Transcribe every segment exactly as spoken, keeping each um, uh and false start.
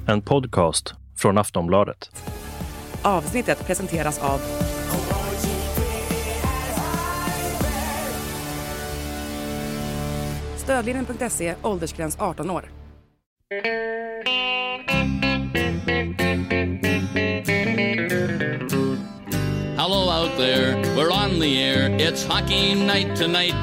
En podcast från Aftonbladet. Avsnittet presenteras av Stödlinjen punkt se, åldersgräns arton år. Hello out there, we're on the air, it's hockey night tonight.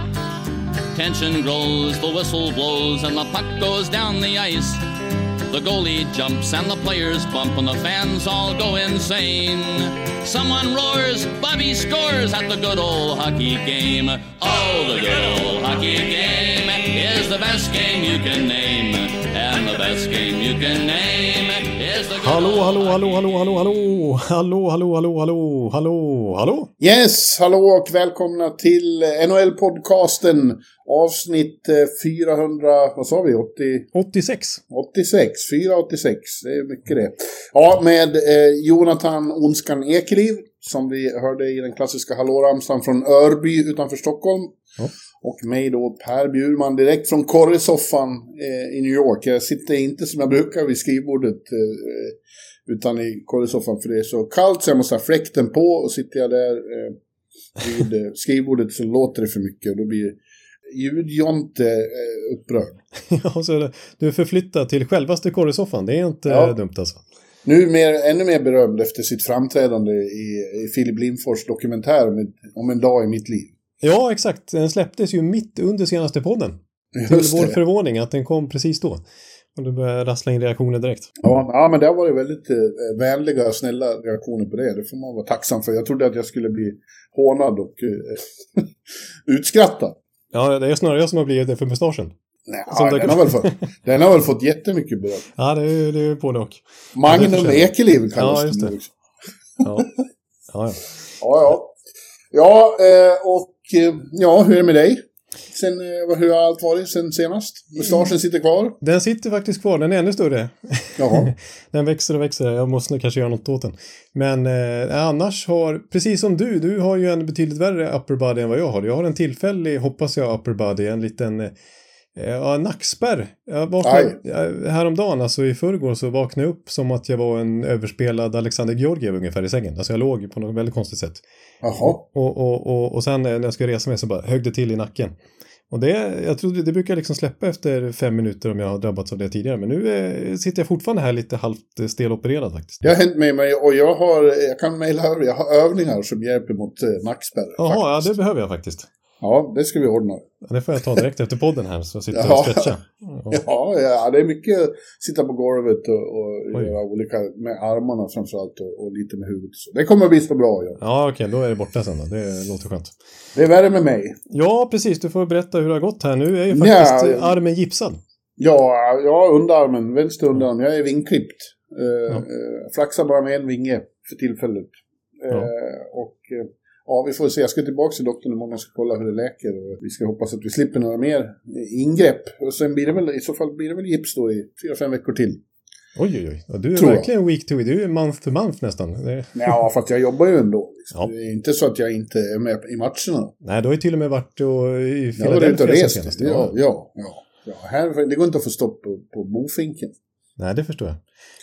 Tension grows, the whistle blows, and the puck goes down the ice. The goalie jumps and the players bump and the fans all go insane. Someone roars, Bobby scores at the good old hockey game. Oh, the good old hockey game is the best game you can name. And the best game you can name is the good Hallå, old hallå, hallå, hockey hallå, hallå, hallå, hallå, hallå, hallå, hallå, hallå, hallå. Yes, hallå och välkomna till N H L-podcasten, avsnitt fyrahundra, vad sa vi, åttio åttiosex. åttiosex, fyrahundraåttiosex, det är mycket det. Ja, med eh, Jonathan Onskan Ekeliv, som vi hörde i den klassiska hallåramsan från Örby utanför Stockholm. Ja. Och mig då, Per Bjurman, direkt från korresoffan eh, i New York. Jag sitter inte som jag brukar vid skrivbordet, eh, utan i korresoffan, för det är så kallt så jag måste ha fläkten på. Och sitter jag där eh, vid eh, skrivbordet så låter det för mycket och då blir ljudjonte eh, upprörd. Ja, så är det. Du är förflyttad till självaste korresoffan, det är inte Ja. dumt alltså. Nu mer, ännu mer berömd efter sitt framträdande i, i Philip Lindfors dokumentär om, ett, om en dag i mitt liv. Ja, exakt. Den släpptes ju mitt under senaste podden. Just Till vår det. förvåning att den kom precis då. Och du började rassla in reaktioner direkt. Ja, ja, men det har varit väldigt eh, vänliga och snälla reaktioner på det. Det får man vara tacksam för. Jag trodde att jag skulle bli hånad och eh, utskrattad. Ja, det är snarare jag som har blivit det för mustaschen. Nej, Som ja, det- den, har väl fått, den har väl fått jättemycket beröm. Ja, det är, det är både och. Magnum Ja, det Ekeliv kallas Ja, just den det. också. Ja, ja. ja. Ja, ja. Ja, eh, och eh, ja, hur är det med dig? Sen, eh, hur har allt varit sen senast? Mustaschen sitter kvar? Den sitter faktiskt kvar, den är ännu större. Jaha. Den växer och växer, jag måste nog kanske göra något åt den. Men eh, annars har, precis som du, du har ju en betydligt värre upper body än vad jag har. Jag har en tillfällig, hoppas jag, upper body, en liten eh, ja, nackspärr. Jag vaknade, jag, häromdagen, alltså i förrgår, så vaknade jag upp som att jag var en överspelad Alexander Georgiev ungefär i sängen. Alltså jag låg på något väldigt konstigt sätt. Jaha. Och, och, och, och sen när jag skulle resa mig så bara högg det till i nacken. Och det, jag tror det brukar liksom släppa efter fem minuter om jag har drabbats av det tidigare. Men nu eh, sitter jag fortfarande här lite halvt stelopererad faktiskt. Det har hänt med mig och jag har, jag kan mejla över, jag har övningar som hjälper mot eh, nackspärr. Jaha, ja, faktiskt. det behöver jag faktiskt. Ja, det ska vi ordna. Ja, det får jag ta direkt efter podden här, så sitter jag Ja. och stretcha. Ja. Ja, ja, det är mycket sitta på golvet och, och Oj. göra olika med armarna framförallt och, och lite med huvudet. Så det kommer att bli så bra. Ja. Ja, okej, då är det borta sen då. Det låter skönt. Det är värre med mig. Ja, precis. Du får berätta hur det har gått här. Nu är ju faktiskt Ja, ja, armen gipsad. Ja, ja, underarmen, vänster underarm. Jag är vingklippt. Eh, Ja. eh, flaxar bara med en vinge för tillfället. Eh, Ja. Och eh, ja, vi får se. Jag ska tillbaka till doktorn imorgon och ska kolla hur det läker. Och vi ska hoppas att vi slipper några mer ingrepp. Och sen blir det väl, i så fall blir det väl gips då i fyra, fem veckor till. Oj, oj, oj. Ja, du är Tror jag. verkligen week to week. Du är month to month nästan. Det... Ja, för att jag jobbar ju ändå. Liksom. Ja. Det är inte så att jag inte är med i matcherna. Nej, du har ju till och med varit och i Jag var ute och Philadelphia rest. senast. Ja, ja, ja. ja. Här, det går inte att få stopp på, på bofinken. Nej, det förstår jag.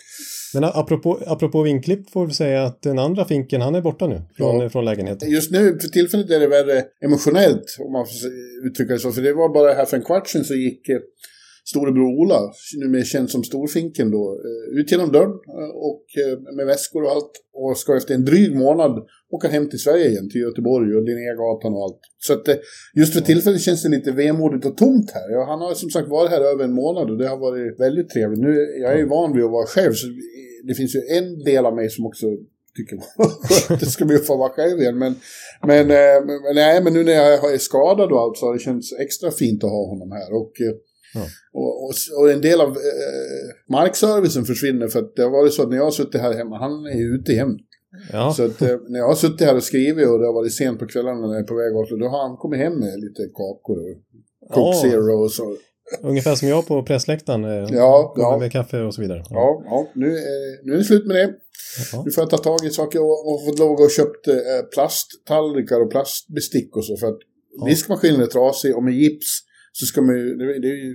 Men apropå, apropå vinklipp får vi säga att den andra finken, han är borta nu från, Ja. från lägenheten. Just nu, för tillfället är det värre emotionellt, om man får uttrycka det så. För det var bara här för en kvart sedan så gick eh, storebror Ola, nu med känd som Storfinken då, eh, ut genom dörren eh, och eh, med väskor och allt. Och ska efter en dryg månad åka hem till Sverige igen, till Göteborg och Linnégatan och allt. Så att eh, just för tillfället känns det lite vemodigt och tomt här. Ja, han har som sagt varit här över en månad och det har varit väldigt trevligt. Nu, jag är ju van vid att vara själv, så det finns ju en del av mig som också tycker att det ska bli få vara själv igen. Men, men, eh, men, nej, men nu när jag är skadad och allt så har det känts extra fint att ha honom här. Och, eh, Ja. och, och, och en del av eh, markservicen försvinner för att det har varit så att när jag har suttit här hemma, han är ju ute hem. Ja. Så att eh, när jag har suttit här och skrivit och det har varit sent på kvällarna när jag är på väg åt, då har han kommit hem med lite kakor och Coke Ja. Zero och så. Ungefär som jag på pressläktaren. eh, Ja, kommer ja. med kaffe och så vidare. Ja, ja nu, är, nu är det slut med det. Ja. Nu får jag ta tag i saker och, och fått lov att gå och köpt eh, plasttallrikar och plastbestick och så. För att Ja. diskmaskinen är trasig och med gips så ska man ju, det, det är ju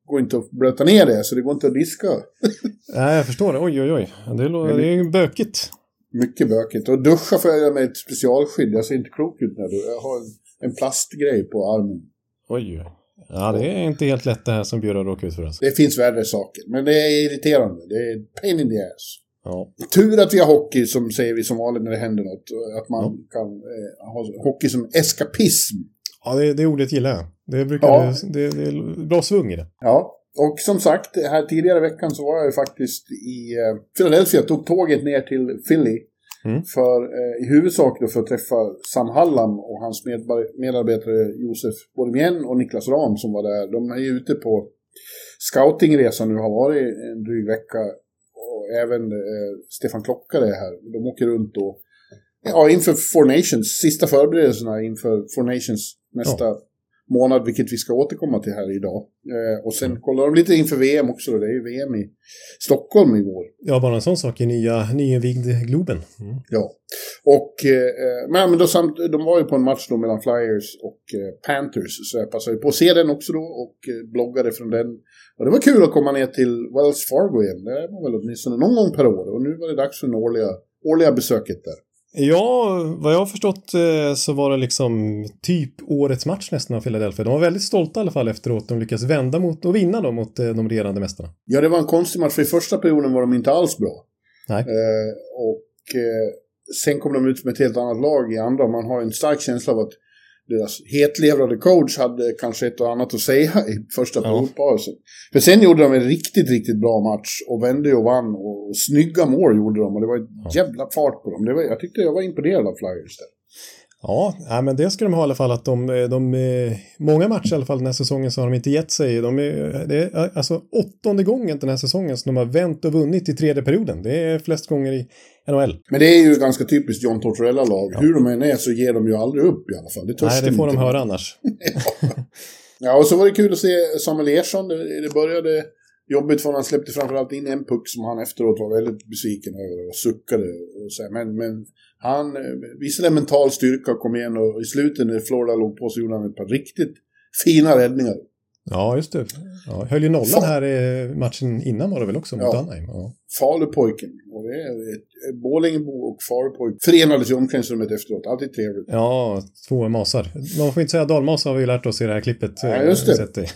går inte att blöta ner det, så det går inte att diska. Nej, jag förstår det. Oj, oj, oj. Det är, det är ju bökigt. Mycket bökigt. Och duscha får jag med ett specialskydd. Jag ser inte klok ut när jag har en, en plastgrej på armen. Oj, oj. Ja, det är inte helt lätt det här som Björn råkar ut för oss. Det finns värre saker, men det är irriterande. Det är pain in the ass. Ja. Tur att vi har hockey, som säger vi som vanligt när det händer något. Att man ja. kan eh, ha hockey som eskapism. Ja, det, det ordet gillar jag. Det, brukar, ja. det, det, det är bra svung i det. Ja, och som sagt, här tidigare i veckan så var jag ju faktiskt i eh, Philadelphia. Tog tåget ner till Philly. Mm. För eh, i huvudsak då för att träffa Sam Hallam och hans medbar- medarbetare Josef Bormien och Niklas Ram som var där. De är ju ute på scoutingresan nu, har varit en dryg vecka. Och även eh, Stefan Klockare är här. De åker runt och ja, inför Four Nations, sista förberedelserna inför Four Nations nästa ja. månad, vilket vi ska återkomma till här idag. Eh, och sen kollar de lite inför V M också, då. Det är ju V M i Stockholm i vår. Ja, bara en sån sak i nya nyinvigd Globen. Mm. Ja, och eh, men, men då samt, de var ju på en match då mellan Flyers och eh, Panthers, så jag passade på att se den också då och eh, bloggade från den. Och det var kul att komma ner till Wells Fargo igen. Det var väl åtminstone någon gång per år, och nu var det dags för en årliga, årliga besöket där. Ja, vad jag har förstått så var det liksom typ årets match nästan av Philadelphia. De var väldigt stolta i alla fall efteråt. De lyckades vända mot och vinna då mot de regerande mästarna. Ja, det var en konstig match, för i första perioden var de inte alls bra. Nej. Eh, och eh, sen kom de ut med ett helt annat lag i andra. Man har en stark känsla av att deras hetlevrade coach hade kanske ett och annat att säga i första periodpausen. Ja. För sen gjorde de en riktigt, riktigt bra match och vände och vann och, och snygga mål gjorde de, och det var ett ja. jävla fart på dem. Det var, jag tyckte jag var imponerad av Flyers där. Ja, ja, men det ska de ha i alla fall, att de, de, många matcher i alla fall den här säsongen så har de inte gett sig. De är, det är alltså åttonde gången den här säsongen som de har vänt och vunnit i tredje perioden. Det är flest gånger i N H L. Men det är ju ganska typiskt John Tortorella-lag. Ja. Hur de än är så ger de ju aldrig upp i alla fall. Det Nej, det får de höra med. Annars. ja. ja, och så var det kul att se Samuel Ersson. Det, det började jobbigt för han släppte framförallt in en puck som han efteråt var väldigt besviken över och suckade. Och så. Men, men han visade mental styrka och kom igen, och i slutet när Florida låg på så gjorde han ett par riktigt fina räddningar. Ja, just det. Ja, höll ju nollan Fa- här i matchen innan var det väl också mot ja. Anaheim. Ja. Falupojken. Och det är ett, Bålingebo och Falupojken förenades i omklädningsrummet efteråt. Alltid trevligt. Ja, två masar. Man får inte säga dalmasar, har vi lärt oss i det här klippet. Ja, just det.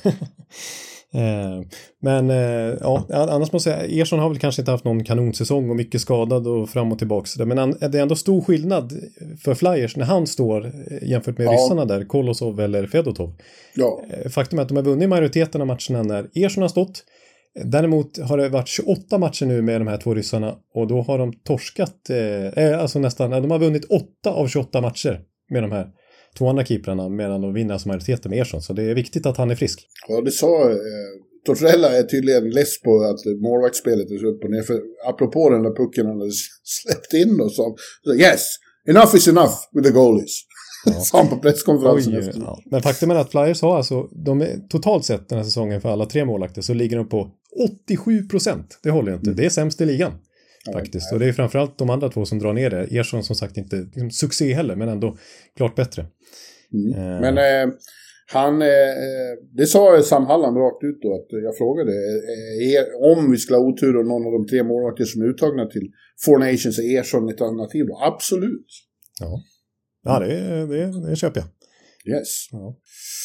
Men ja, annars måste jag säga, Ersson har väl kanske inte haft någon kanonsäsong och mycket skadad och fram och tillbaka. Men det är ändå stor skillnad för Flyers när han står jämfört med ja. ryssarna där, Kolosov eller Fedotov. Ja. Faktum är att de har vunnit majoriteten av matcherna när Ersson har stått. Däremot har det varit tjugoåtta matcher nu med de här två ryssarna, och då har de torskat, eh, alltså nästan, de har vunnit åtta av tjugoåtta matcher med de här två andra keeprarna, medan de vinner som majoriteten med Ersson. Så det är viktigt att han är frisk. Ja, det sa eh, Tortorella är tydligen less på att målvaktsspelet är så upp och ner. För apropå den där pucken han hade släppt in och så, så yes, enough is enough with the goalies. Ja. Sa han på presskonferensen efter. Ja. Men faktum är att Flyers har alltså, de är totalt sett den här säsongen för alla tre målvakter så ligger de på åttiosju procent. Det håller inte. Mm. Det är sämst i ligan. Faktiskt. Ja, och det är framförallt de andra två som drar ner det. Ersson som sagt inte liksom, succé heller, men ändå klart bättre. Mm. Uh. Men eh, han, eh, det sa Sam Hallam rakt ut då, att jag frågade eh, om vi skulle ha otur och någon av de tre målvakter som är uttagna till Four Nations är Ersson ett alternativ då? Absolut. Ja, ja det, det, det köper jag. Yes. Ja.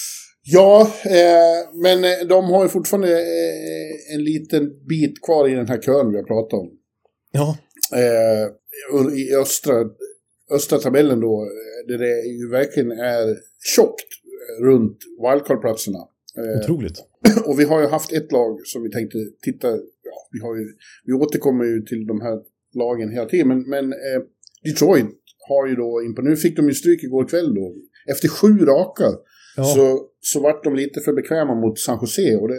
Ja, eh, men de har ju fortfarande eh, en liten bit kvar i den här kön vi har pratat om. Ja. Eh, I östra, östra tabellen då, där det ju verkligen är tjockt runt wildcard-platserna. Eh, Otroligt. Och vi har ju haft ett lag som vi tänkte titta, ja, vi, har ju, vi återkommer ju till de här lagen hela tiden, men, men eh, Detroit har ju då, nu fick de ju stryk igår kväll då, efter sju raka. Ja. Så, så vart de lite för bekväma mot San Jose. Och det,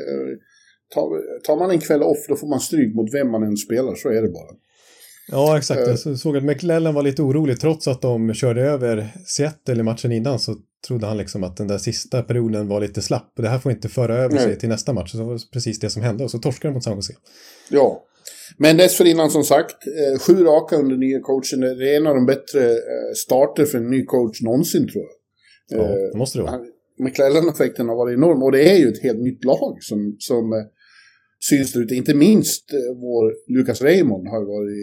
tar, tar man en kväll off, då får man stryk mot vem man än spelar. Så är det bara. Ja, exakt. Uh, jag såg att McLellan var lite orolig. Trots att de körde över Seattle i matchen innan, så trodde han liksom att den där sista perioden var lite slapp. Och det här får inte föra över nej. sig till nästa match. Så det var precis det som hände. Och så torskade de mot San Jose. Ja. Men dessförinnan som sagt, eh, sju raka under nya coachen. Det är en av de bättre eh, starter för en ny coach någonsin, tror jag. Ja, det måste det vara. McClellan-effekten har varit enorm. Och det är ju ett helt nytt lag som, som eh, syns där ute. Inte minst eh, vår Lucas Raymond har varit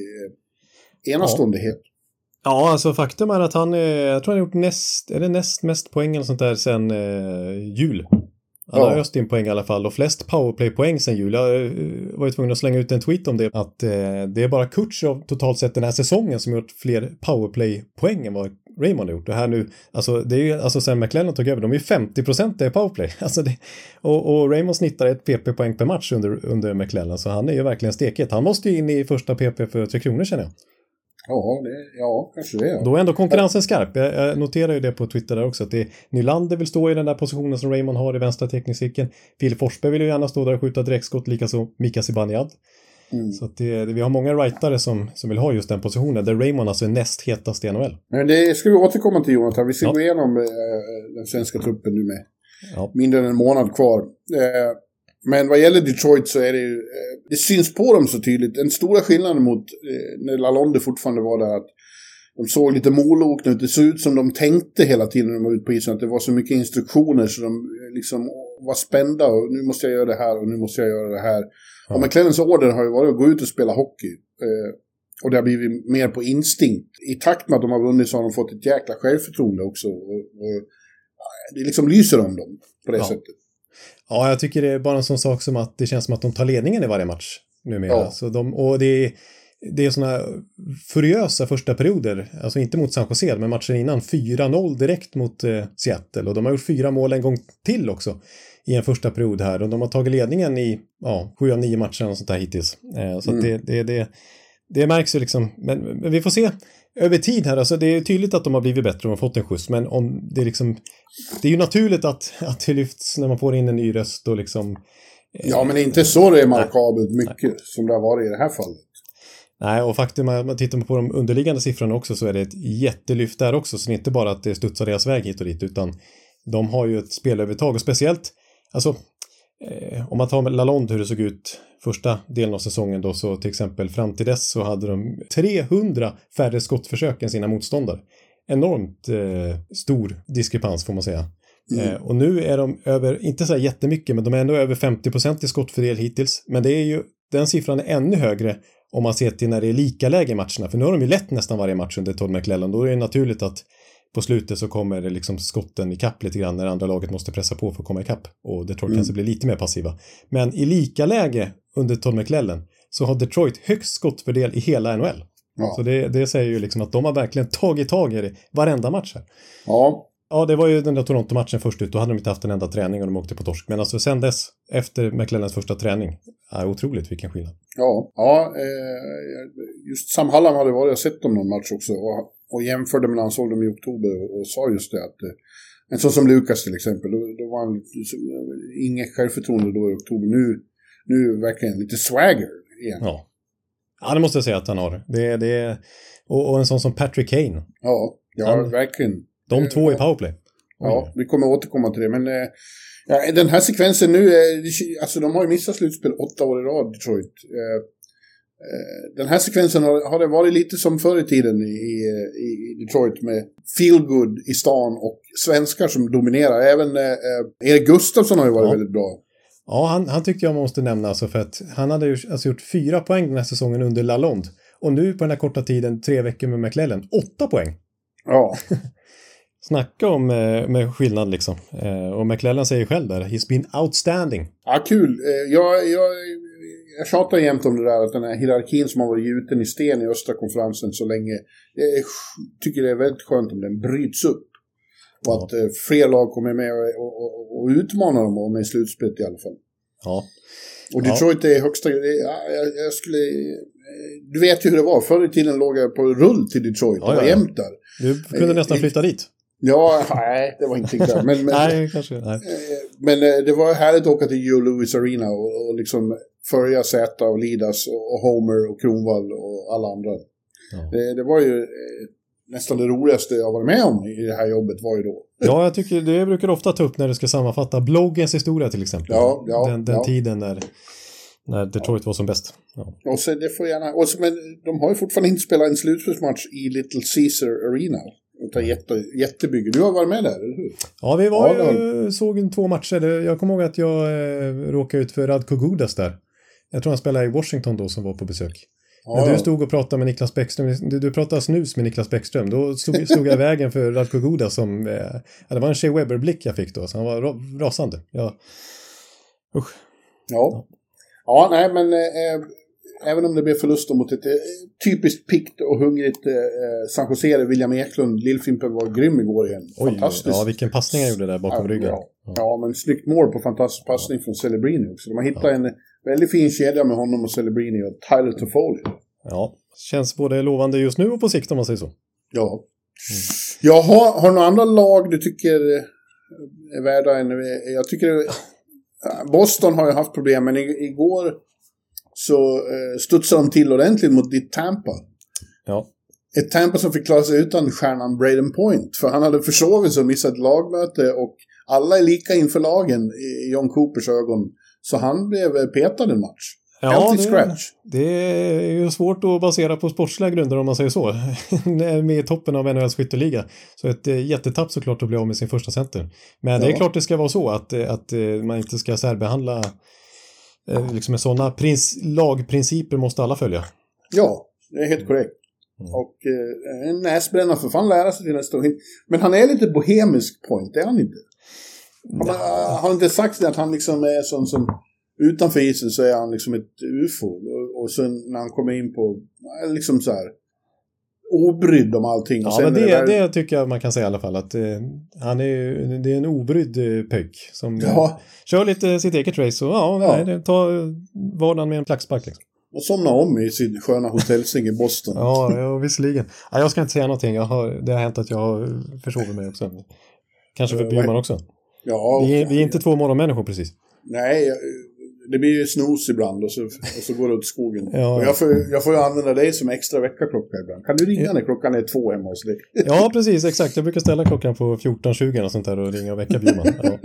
eh, enastående ja. het. Ja, alltså faktum är att han, eh, jag tror han har gjort näst, är det näst mest poäng eller sånt där sen eh, jul. Han har ja. öst in poäng i alla fall och flest powerplay-poäng sen jul. Jag var ju tvungen att slänga ut en tweet om det. Att eh, det är bara Kutjerov totalt sett den här säsongen som gjort fler powerplay-poäng än vad Raymond har gjort. Och här nu, alltså det är ju, alltså sen McClellan tog över, de är ju femtio procent i powerplay. Alltså det, och, och Raymond snittar ett P P-poäng per match under, under McClellan. Så han är ju verkligen stekigt. Han måste ju in i första P P för tre kronor känner jag. Ja, det, ja, kanske det. Ja. Då är ändå konkurrensen skarp. Jag, jag noterar ju det på Twitter där också. Att det, Nylander vill stå i den där positionen som Raymond har i vänstra teknikcirkeln. Filip Forsberg vill ju gärna stå där och skjuta direktskott. Likaså Mika Zibanejad. Mm. Så att det, vi har många rightare som, som vill ha just den positionen. Där Raymond alltså är näst hetast i N H L. Men det ska vi återkomma till, Jonathan. Vi ska ja. gå igenom eh, den svenska truppen nu med ja. mindre än en månad kvar. Eh, Men vad gäller Detroit så är det ju, det syns på dem så tydligt. Den stora skillnaden mot när Lalonde fortfarande var där att de såg lite molokna ut. Det såg ut som de tänkte hela tiden när de var ute på isen. Att det var så mycket instruktioner så de liksom var spända. Och nu måste jag göra det här och nu måste jag göra det här. Ja. Och McClellans order har ju varit att gå ut och spela hockey. Och det har blivit mer på instinkt. I takt med att de har vunnit så har de fått ett jäkla självförtroende också. Och, och det liksom lyser om dem på det ja. sättet. Ja, jag tycker det är bara en sån sak som att det känns som att de tar ledningen i varje match numera. Ja. Så de, och det är, det är såna furiösa första perioder, alltså inte mot San Jose, men matchen innan fyra noll direkt mot eh, Seattle. Och de har gjort fyra mål en gång till också i en första period här. Och de har tagit ledningen i ja, sju av nio matcher och sånt där hittills. Eh, så mm. att det, det, det, det märks ju liksom, men, men vi får se. Över tid här, alltså det är tydligt att de har blivit bättre och har fått en skjuts, men om det är liksom, det är ju naturligt att, att det lyfts när man får in en ny röst och liksom... Eh, ja, men det är inte så det är markabelt mycket nej. som det har varit i det här fallet. Nej, och faktum är att man tittar på de underliggande siffrorna också så är det ett jättelyft där också, så det är inte bara att det studsar deras väg hit och dit, utan de har ju ett spelövertag och speciellt, alltså eh, om man tar med Lalonde hur det såg ut första delen av säsongen då, så till exempel fram till dess så hade de trehundra färre skottförsök än sina motståndare. Enormt eh, stor diskrepans får man säga. Mm. Eh, och nu är de över, inte så här jättemycket, men de är ändå över femtio procent i skottfördel hittills. Men det är ju, den siffran är ännu högre om man ser till när det är lika läge i matcherna. För nu har de ju lätt nästan varje match under Todd McClellan. Då är det naturligt att på slutet så kommer det liksom skotten i kapp lite grann när andra laget måste pressa på för att komma i kapp. Och Detroit mm. kanske blir lite mer passiva. Men i lika läge under Todd McClellan så har Detroit högst skottfördel i hela N H L. Ja. Så det, det säger ju liksom att de har verkligen tagit tag i det varenda match här. Ja. Ja, det var ju den där Toronto-matchen först ut. Då hade de inte haft en enda träning och de åkte på torsk. Men alltså sen dess, efter McClellans första träning, är otroligt vilken skillnad. Ja, ja just Sam Hallam hade varit och sett dem någon match också. Och, och jämförde med när han såg dem i oktober och, och sa just det att en sån som Lukas till exempel, då, då var han inget självförtroende då i oktober. Nu, nu verkligen lite swagger igen. Ja. Ja, det måste jag säga att han har. Det, det, och, och en sån som Patrick Kane. Ja, ja han, verkligen. De eh, två i powerplay. Ja, ja, vi kommer återkomma till det. Men eh, ja, den här sekvensen nu, eh, alltså de har ju missat slutspel åtta år i rad, Detroit. Eh, eh, den här sekvensen har, har det varit lite som förr i tiden i, i, i Detroit med feel good i stan och svenskar som dominerar. Även eh, Erik Gustafsson har ju varit ja. väldigt bra. Ja, han, han tyckte jag måste nämna alltså för att han hade ju alltså gjort fyra poäng den här säsongen under Lalonde. Och nu på den här korta tiden, tre veckor med McClellan, åtta poäng. Ja. Snacka om eh, med skillnad liksom. Eh, och McClellan säger själv där, he's been outstanding. Ja, kul. Eh, jag, jag, jag tjatar jämt om det där, att den här hierarkin som har varit gjuten i sten i östra konferensen så länge. Jag tycker det är väldigt skönt om den bryts upp. Och ja. att eh, fler lag kommer med och, och, och, och utmanar dem och med slutspelet i alla fall. Ja. Och Detroit ja. är högsta... Ja, jag, jag skulle... Du vet ju hur det var. Förr i tiden låg jag på rull till Detroit. Ja, det var ja, jämt där. Du kunde nästan flytta dit. Ja, nej, det var inte där. Men, men, nej, kanske, nej. Men det var härligt att åka till Joe Louis Arena och, och liksom följa Zäta och Lidas och, och Homer och Kronwall och alla andra. Ja. Det, det var ju nästan det roligaste jag var med om i det här jobbet var ju då. Ja, jag tycker det brukar ofta ta upp när du ska sammanfatta bloggens historia till exempel. Ja, ja, den den ja. tiden när, när Detroit ja. var som bäst. Ja. Och så det får gärna, och så, men de har ju fortfarande inte spelat en slutspelsmatch i Little Caesar Arena. Ett jätte, jättebygge. Du har varit med där, eller hur? Ja, vi var, ja, var... såg en två matcher. Jag kommer ihåg att jag eh, råkade ut för Radko Gudas där. Jag tror han spelade i Washington då som var på besök. Ja, När du stod och pratade med Niklas Bäckström, du, du pratade snus med Niklas Bäckström, då stod, stod jag i vägen för Radko Gudas som, eh, det var en Shea Weber-blick jag fick då, så han var ra, rasande. Ja. Usch. Ja. Ja, nej, men eh, även om det blev förlust mot ett eh, typiskt pikt och hungrigt eh, San Jose, William Eklund, Lillfimpen var grym igår igen. Oj, fantastiskt. Ja, vilken passning han gjorde där bakom ja, ryggen. Ja. Ja. ja, men snyggt mål på fantastisk passning ja. från Celebrini också. De har hittat ja. en väldigt fin kedja med honom och Celebrini och Tyler Toffoli. Ja, känns både lovande just nu och på sikt om man säger så. Ja. Mm. Jag har, har några andra lag du tycker är värda en... Jag tycker... Boston har ju haft problem, men igår så eh, studsade de till ordentligt mot ditt Tampa. Ja. Ett Tampa som fick klara sig utan stjärnan Braden Point. För han hade försovit sig och missat lagmöte och alla är lika inför lagen i John Coopers ögon. Så han blev petad en match. Ja, det, det är ju svårt att basera på sportsliga grunder om man säger så. Med i toppen av N H L:s skytteliga. Så ett jättetapp såklart att bli av med sin första center. Men ja. det är klart det ska vara så att, att man inte ska särbehandla liksom med sådana prins, lagprinciper måste alla följa. Ja, det är helt korrekt. Mm. Och eh, en näsbränna för fan lära sig till nästa år. Men han är lite bohemisk Point, det är han inte. Han ja. har inte sagt det att han liksom är sån som utanför isen så är han liksom ett U F O och, och sen när han kommer in på liksom så här obrydd om allting. Ja, och sen men det, det, där... det tycker jag man kan säga i alla fall att eh, han är, det är en obrydd eh, pöjk som ja. eh, kör lite sitt eget race och ja, ja. Nej, det, ta vardagen med en klackspark liksom. Och somna om i sin sköna hotellsäng i Boston. ja, ja, visserligen. Ja, jag ska inte säga någonting. Jag har, det har hänt att jag har försovit mig också. Kanske för Bjurman också. Ja, vi, är, vi är inte två morgonmänniskor precis. Nej, det blir ju snos ibland och så, och så går det åt skogen. Ja. Och jag, får, jag får ju använda dig som extra veckaklocka ibland. Kan du ringa när klockan är två hemma hos dig? Ja, precis, exakt. Jag brukar ställa klockan på fjorton tjugo och sånt där och ringa och väcka Bjurman. Ja.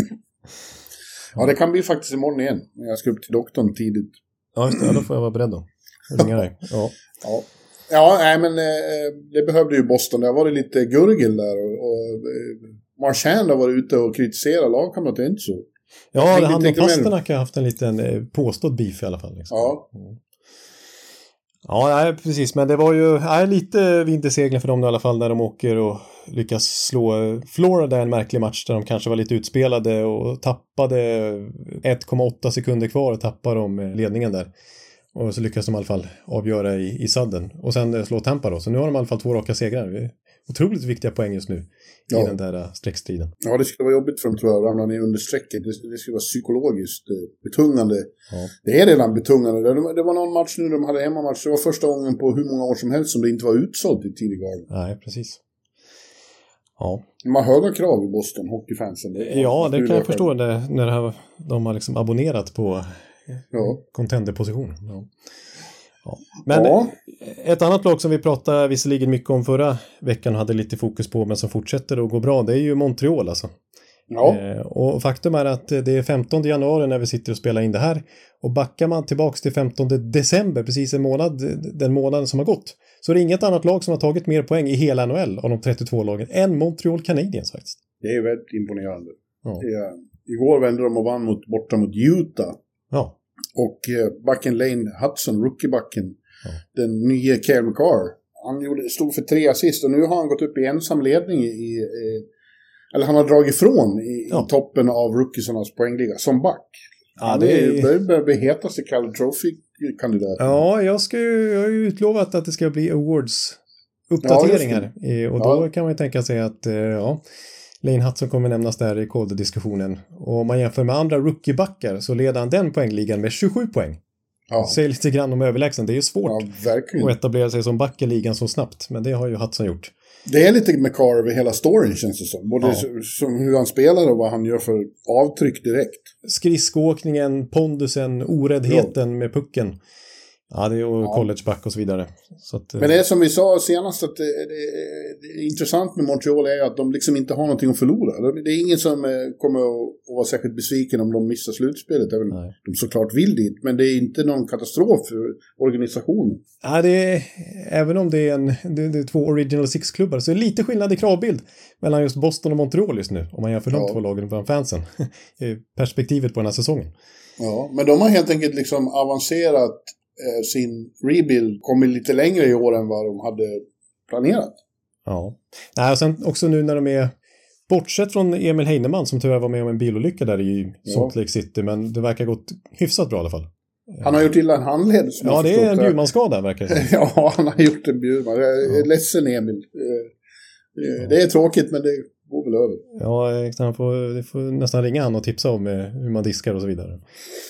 ja, det kan bli faktiskt imorgon igen. Jag ska upp till doktorn tidigt. Ja, just det. Ja, då får jag vara beredd då. Jag ringer dig. Ja. Ja. Ja, nej men eh, det behövde ju Boston. Det har varit lite gurgel där och, och eh, Marchand har varit ute och kritiserat lagkamrat, det är inte så. Ja, det han och Pasternak har haft en liten eh, påstådd beef i alla fall. Liksom. Ja. Mm. Ja, nej, precis. Men det var ju nej, lite vintersegling för dem i alla fall när de åker och lyckas slå Florida en märklig match där de kanske var lite utspelade och tappade ett komma åtta sekunder kvar och tappade de ledningen där. Och så lyckas de i alla fall avgöra i, i sadden. Och sen slå Tampa då. Så nu har de i alla fall två raka segrar. Otroligt viktiga poäng just nu ja. i den där streckstriden. Ja, det skulle vara jobbigt för dem tror jag att ramla ner under strecket. Det, det skulle vara psykologiskt betungande. Ja. Det är redan betungande. Det, det var någon match nu de hade hemmamatch. Det var första gången på hur många år som helst som det inte var utsålt i tidigare. Nej, precis. Ja. De har höga krav i Boston, hockeyfansen. Det ja, det kan jag förstå det, när det här, de har liksom abonnerat på ja. contenderposition. Ja. Ja. Men ja. ett annat lag som vi pratade visserligen mycket om förra veckan och hade lite fokus på men som fortsätter att gå bra, det är ju Montreal alltså. Ja. Eh, och faktum är att det är femtonde januari när vi sitter och spelar in det här och backar man tillbaks till femtonde december, precis en månad, den månaden som har gått, så är det inget annat lag som har tagit mer poäng i hela N H L av de trettiotvå lagen än Montreal Canadiens faktiskt. Det är väldigt imponerande. Ja. Ja. Igår vände de och vann mot, borta mot Utah. Ja. Och eh, backen Lane Hudson, rookiebacken, ja. den nya Cale Makar, han gjorde, stod för tre assist och nu har han gått upp i ensam ledning i, i eh, eller han har dragit ifrån i, ja. i toppen av rookiesarnas poängliga som back. Ja, han det är, börjar bli hetaste Calder Trophy-kandidat. Ja, jag, ska ju, jag har ju utlovat att det ska bli awards-uppdatering här. Ja, och då ja. kan man ju tänka sig att ja, Lane Hudson kommer nämnas där i Calder-diskussionen. Och om man jämför med andra rookiebackar så leder han den poängligan med tjugosju poäng. Ja. Säger lite grann om överlägsen. Det är ju svårt ja, att etablera sig som back i ligan så snabbt. Men det har ju Hudson gjort. Det är lite Makar över hela storyn känns det som. Både ja. som hur han spelar och vad han gör för avtryck direkt. Skridskoåkningen, pondusen, oräddheten ja. med pucken. Ja, det är och Ja. collegeback och så vidare. Så att, Men det är som vi sa senast att det, det, det är intressant med Montreal är att de liksom inte har någonting att förlora. Det är ingen som kommer att vara särskilt besviken om de missar slutspelet. Även Nej. de såklart vill dit, men det är inte någon katastrof för organisationen. Ja, det är, även om det är, en, det, det är två Original Six-klubbar så är det lite skillnad i kravbild mellan just Boston och Montreal just nu. Om man jämför de Ja. två lagen bland fansen. Perspektivet på den här säsongen. Ja, men de har helt enkelt liksom avancerat eh, sin rebuild, kommit lite längre i år än vad de hade planerat. Ja. Nej, och sen också nu när de är bortsett från Emil Heinemann som tyvärr var med om en bilolycka där i Ja. Salt Lake City, men det verkar gått hyfsat bra i alla fall. Han har gjort illa en handled. som Ja, jag det är förstått en det. bjurmanskada verkar det som. Ja, han har gjort en bjurman. Jag är Ja. ledsen, Emil. Eh, eh, Det är tråkigt, men det går väl över. Ja, exakt, han får, det får nästan ringa han och tipsa om eh, hur man diskar och så vidare.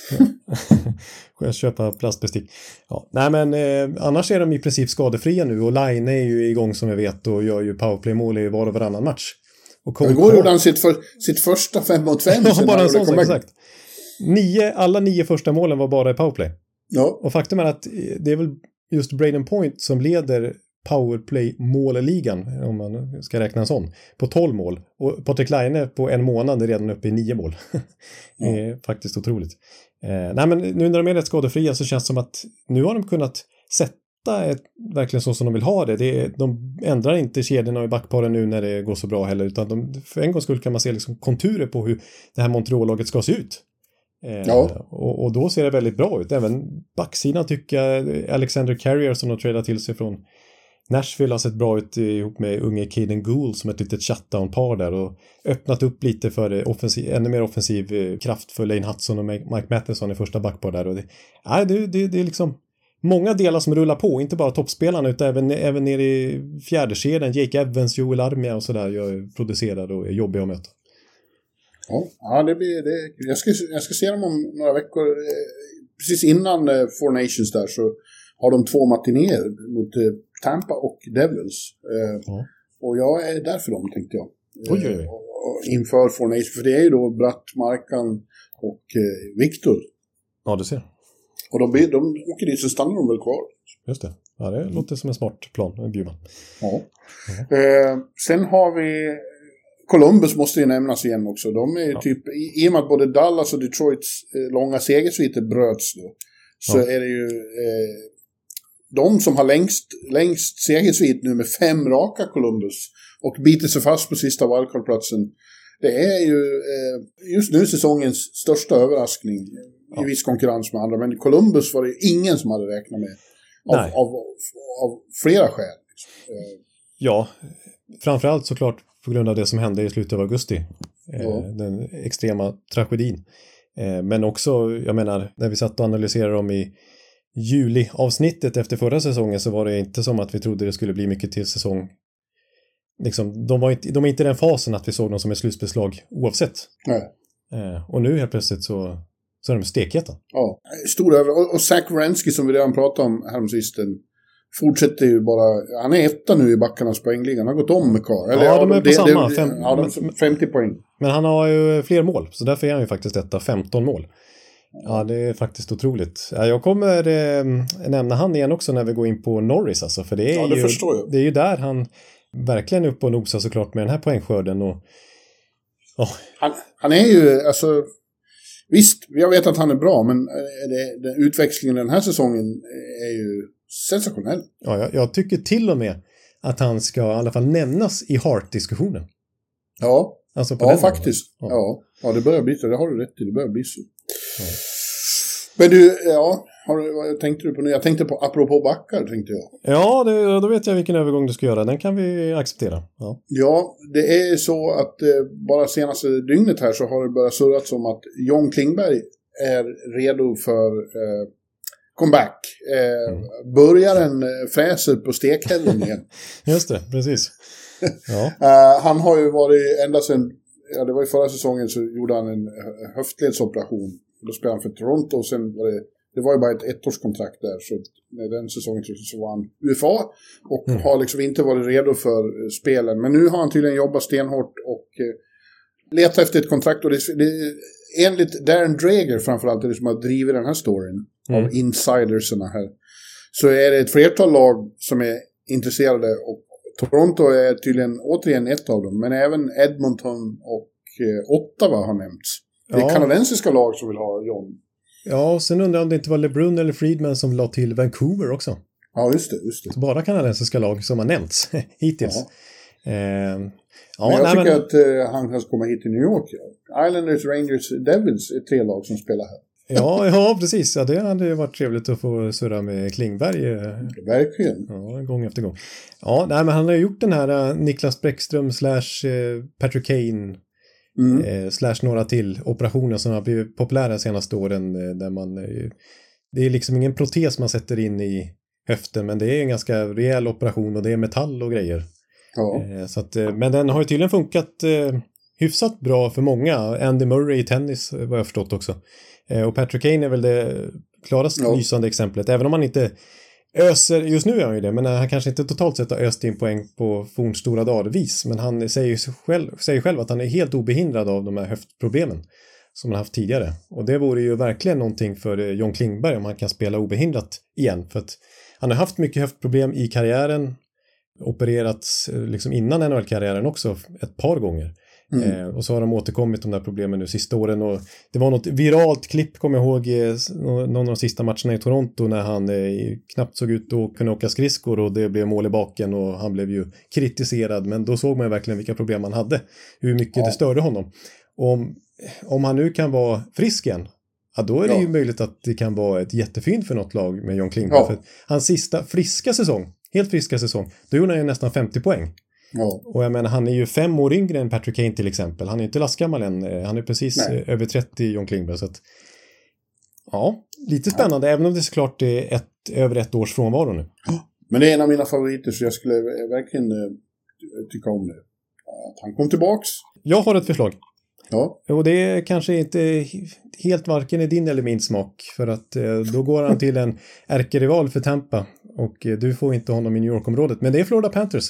Får jag köpa plastbestick. Ja, nej men eh, annars är de i princip skadefria nu och Line är ju igång som vi vet och gör ju powerplay-mål i var och varannan match. Och Cole Igår gjorde han sitt, för, sitt första fem mot fem. Ja, sen bara han en sån gjorde sak, comeback. exakt. Nio, alla nio första målen var bara i powerplay. Ja, Och faktum är att det är väl just Braden Point som leder powerplay-måleligan, om man ska räkna en sån, på tolv mål. Och Patrik Laine på en månad är redan uppe i nio mål. Det är faktiskt otroligt. Eh, nej, men nu när de är rätt skadefria så känns det som att nu har de kunnat sätta ett, verkligen så som de vill ha det. det är, de ändrar inte kedjorna i backparen nu när det går så bra heller, utan de, för en gångs skull kan man se liksom konturer på hur det här Montreal-laget ska se ut. Eh, Ja. och, och då ser det väldigt bra ut. Även backsidan tycker jag, Alexander Carrier som de tradar till sig från Nashville har sett bra ut ihop med unge Caden Gould som ett litet shutdown-par där och öppnat upp lite för offensiv, ännu mer offensiv eh, kraft för Lane Hudson och Mike Matheson i första backpar där. Och det, nej, det, det, det är liksom många delar som rullar på, inte bara toppspelarna utan även, även nere i fjärde kedjan. Jake Evans, Joel Armia och sådär gör producerade och är jobbiga att möta. ja, ja det blir, det, jag, ska, jag ska se dem om några veckor. Precis innan eh, Four Nations där så har de två matinéer mot eh, Tampa och Devils. Eh, Ja. Och jag är där för dem, tänkte jag. Oj, oj, oj. Eh, och, och inför Four Nations, för det är ju då Bratt, Markan och eh, Viktor. Ja, du ser. Och de, blir, de åker dit så stannar de väl kvar. Just det. Ja, det låter som en smart plan, en bjudman. Ja. Eh, sen har vi Columbus måste ju nämnas igen också. De är ju Ja. typ, i, i och med att både Dallas och Detroits eh, långa segersviter bröts då, så Ja. är det ju eh, de som har längst, längst segersvit nu med fem raka Columbus och biter sig fast på sista wildcard-platsen. Det är ju eh, just nu säsongens största överraskning Ja. i viss konkurrens med andra. Men Columbus var det ju ingen som hade räknat med av, Nej. av, av, av flera skäl. Eh, Ja, framförallt såklart på grund av det som hände i slutet av augusti. Eh, Ja. Den extrema tragedin. Eh, men också, jag menar, när vi satt och analyserade dem i juli-avsnittet efter förra säsongen så var det inte som att vi trodde det skulle bli mycket till säsong. Liksom, de, var inte, de är inte i den fasen att vi såg dem som ett slutspelslag oavsett. nej. Eh, och nu helt plötsligt så, så är de stekheta. Ja, stor över. Och, och Zach Werenski som vi redan pratade om häromsisten fortsätter ju bara, han är etta nu i backarnas poängligan. Han har gått om med Carr. Eller, Ja, de är på samma, Det, fem- ja, de är femtio poäng. Men han har ju fler mål, så därför är han ju faktiskt detta, femton mål. Ja, det är faktiskt otroligt. Ja, jag kommer eh, nämna han igen också när vi går in på Norris, alltså, för det är, Ja, det ju, förstår jag. det är ju där han verkligen är uppe och nosar såklart med den här poängskörden. Och, oh, Han, han är ju, alltså, visst, jag vet att han är bra, men eh, det, den utväxlingen den här säsongen är ju sensationell. ja, jag, jag tycker till och med att han ska i alla fall nämnas i Hart-diskussionen. Ja, Alltså på ja den faktiskt. Ja. Ja. Ja, det börjar bli så. Det har du rätt i, det börjar bli så. Ja. Men du, ja, har du, vad tänkte du på nu? Jag tänkte på, apropå backar, tänkte jag. Ja, det, då vet jag vilken övergång du ska göra. Den kan vi acceptera. Ja, Ja, det är så att eh, bara senaste dygnet här så har det börjat surrats om att John Klingberg är redo för eh, comeback. Eh, Mm. Börjaren eh, fräser på stekhällen igen. just det, precis. Ja, eh, han har ju varit ända sedan, ja det var i förra säsongen så gjorde han en hö- höftledsoperation. Då spelade han för Toronto och sen var det, det var ju bara ett ettårskontrakt där. Så när den säsongen så var han U F A och Mm. har liksom inte varit redo för eh, spelen. Men nu har han tydligen jobbat stenhårt och eh, letat efter ett kontrakt. Och det, det, enligt Darren Dreger framförallt är det som har drivit den här storyn Mm. av insiderserna här. så är det ett flertal lag som är intresserade, och Toronto är tydligen återigen ett av dem, men även Edmonton och eh, Ottawa har nämnts. Det är ja. kanadensiska lag som vill ha John. Ja, och sen undrar jag om det inte var LeBrun eller Friedman som la till Vancouver också. Ja, just det. Just det. Så bara kanadensiska lag som har nämnts hittills. Ja. Eh, ja, men jag nej, tycker men... att eh, han kan komma hit till New York. Ja. Islanders, Rangers, Devils är tre lag som spelar här. Ja, ja, precis. Ja, det hade varit trevligt att få surra med Klingberg. Verkligen. Ja, gång efter gång. Ja, nej, men han har gjort den här uh, Niklas Bäckström slash uh, Patrick Kane mm. uh, slash några till operationer som har blivit populära de senaste åren. Uh, där man, uh, det är liksom ingen protes man sätter in i höften, men det är en ganska rejäl operation och det är metall och grejer. Ja. Uh, så att, uh, men den har ju tydligen funkat uh, hyfsat bra för många. Andy Murray i tennis var jag förstått också. Och Patrick Kane är väl det klarast ja. lysande exemplet. Även om han inte öser, just nu är han ju det, men han kanske inte totalt sett har öst in poäng på fornstora dagar vis. Men han säger själv, säger själv att han är helt obehindrad av de här höftproblemen som han haft tidigare. Och det vore ju verkligen någonting för John Klingberg om han kan spela obehindrat igen. För att han har haft mycket höftproblem i karriären, opererats liksom innan N H L-karriären också ett par gånger. Mm. Eh, och så har de återkommit de där problemen nu sista åren, och det var något viralt klipp, kommer jag ihåg, eh, någon av de sista matcherna i Toronto när han eh, knappt såg ut att kunna åka skridskor och det blev mål i baken och han blev ju kritiserad, men då såg man ju verkligen vilka problem han hade, hur mycket ja. det störde honom. Och om, om han nu kan vara frisk igen, ja, då är det ja. ju möjligt att det kan vara ett jättefynd för något lag med John Klingberg. Ja. För hans sista friska säsong, helt friska säsong, då gjorde han ju nästan femtio poäng. Ja. Och jag menar, han är ju fem år yngre än Patrick Kane till exempel. Han är inte lastgammal än. Han är precis Nej. över trettio, John Klingberg. Så att, ja, lite spännande. Ja. Även om det såklart är ett, över ett års frånvaro nu. Men det är en av mina favoriter, så jag skulle verkligen uh, tycka om det. Att han kom tillbaks. Jag har ett förslag. Ja. Och det är kanske inte helt varken i din eller min smak. För att uh, då går han till en ärkerival för Tampa. Och uh, du får inte honom i New York-området. Men det är Florida Panthers.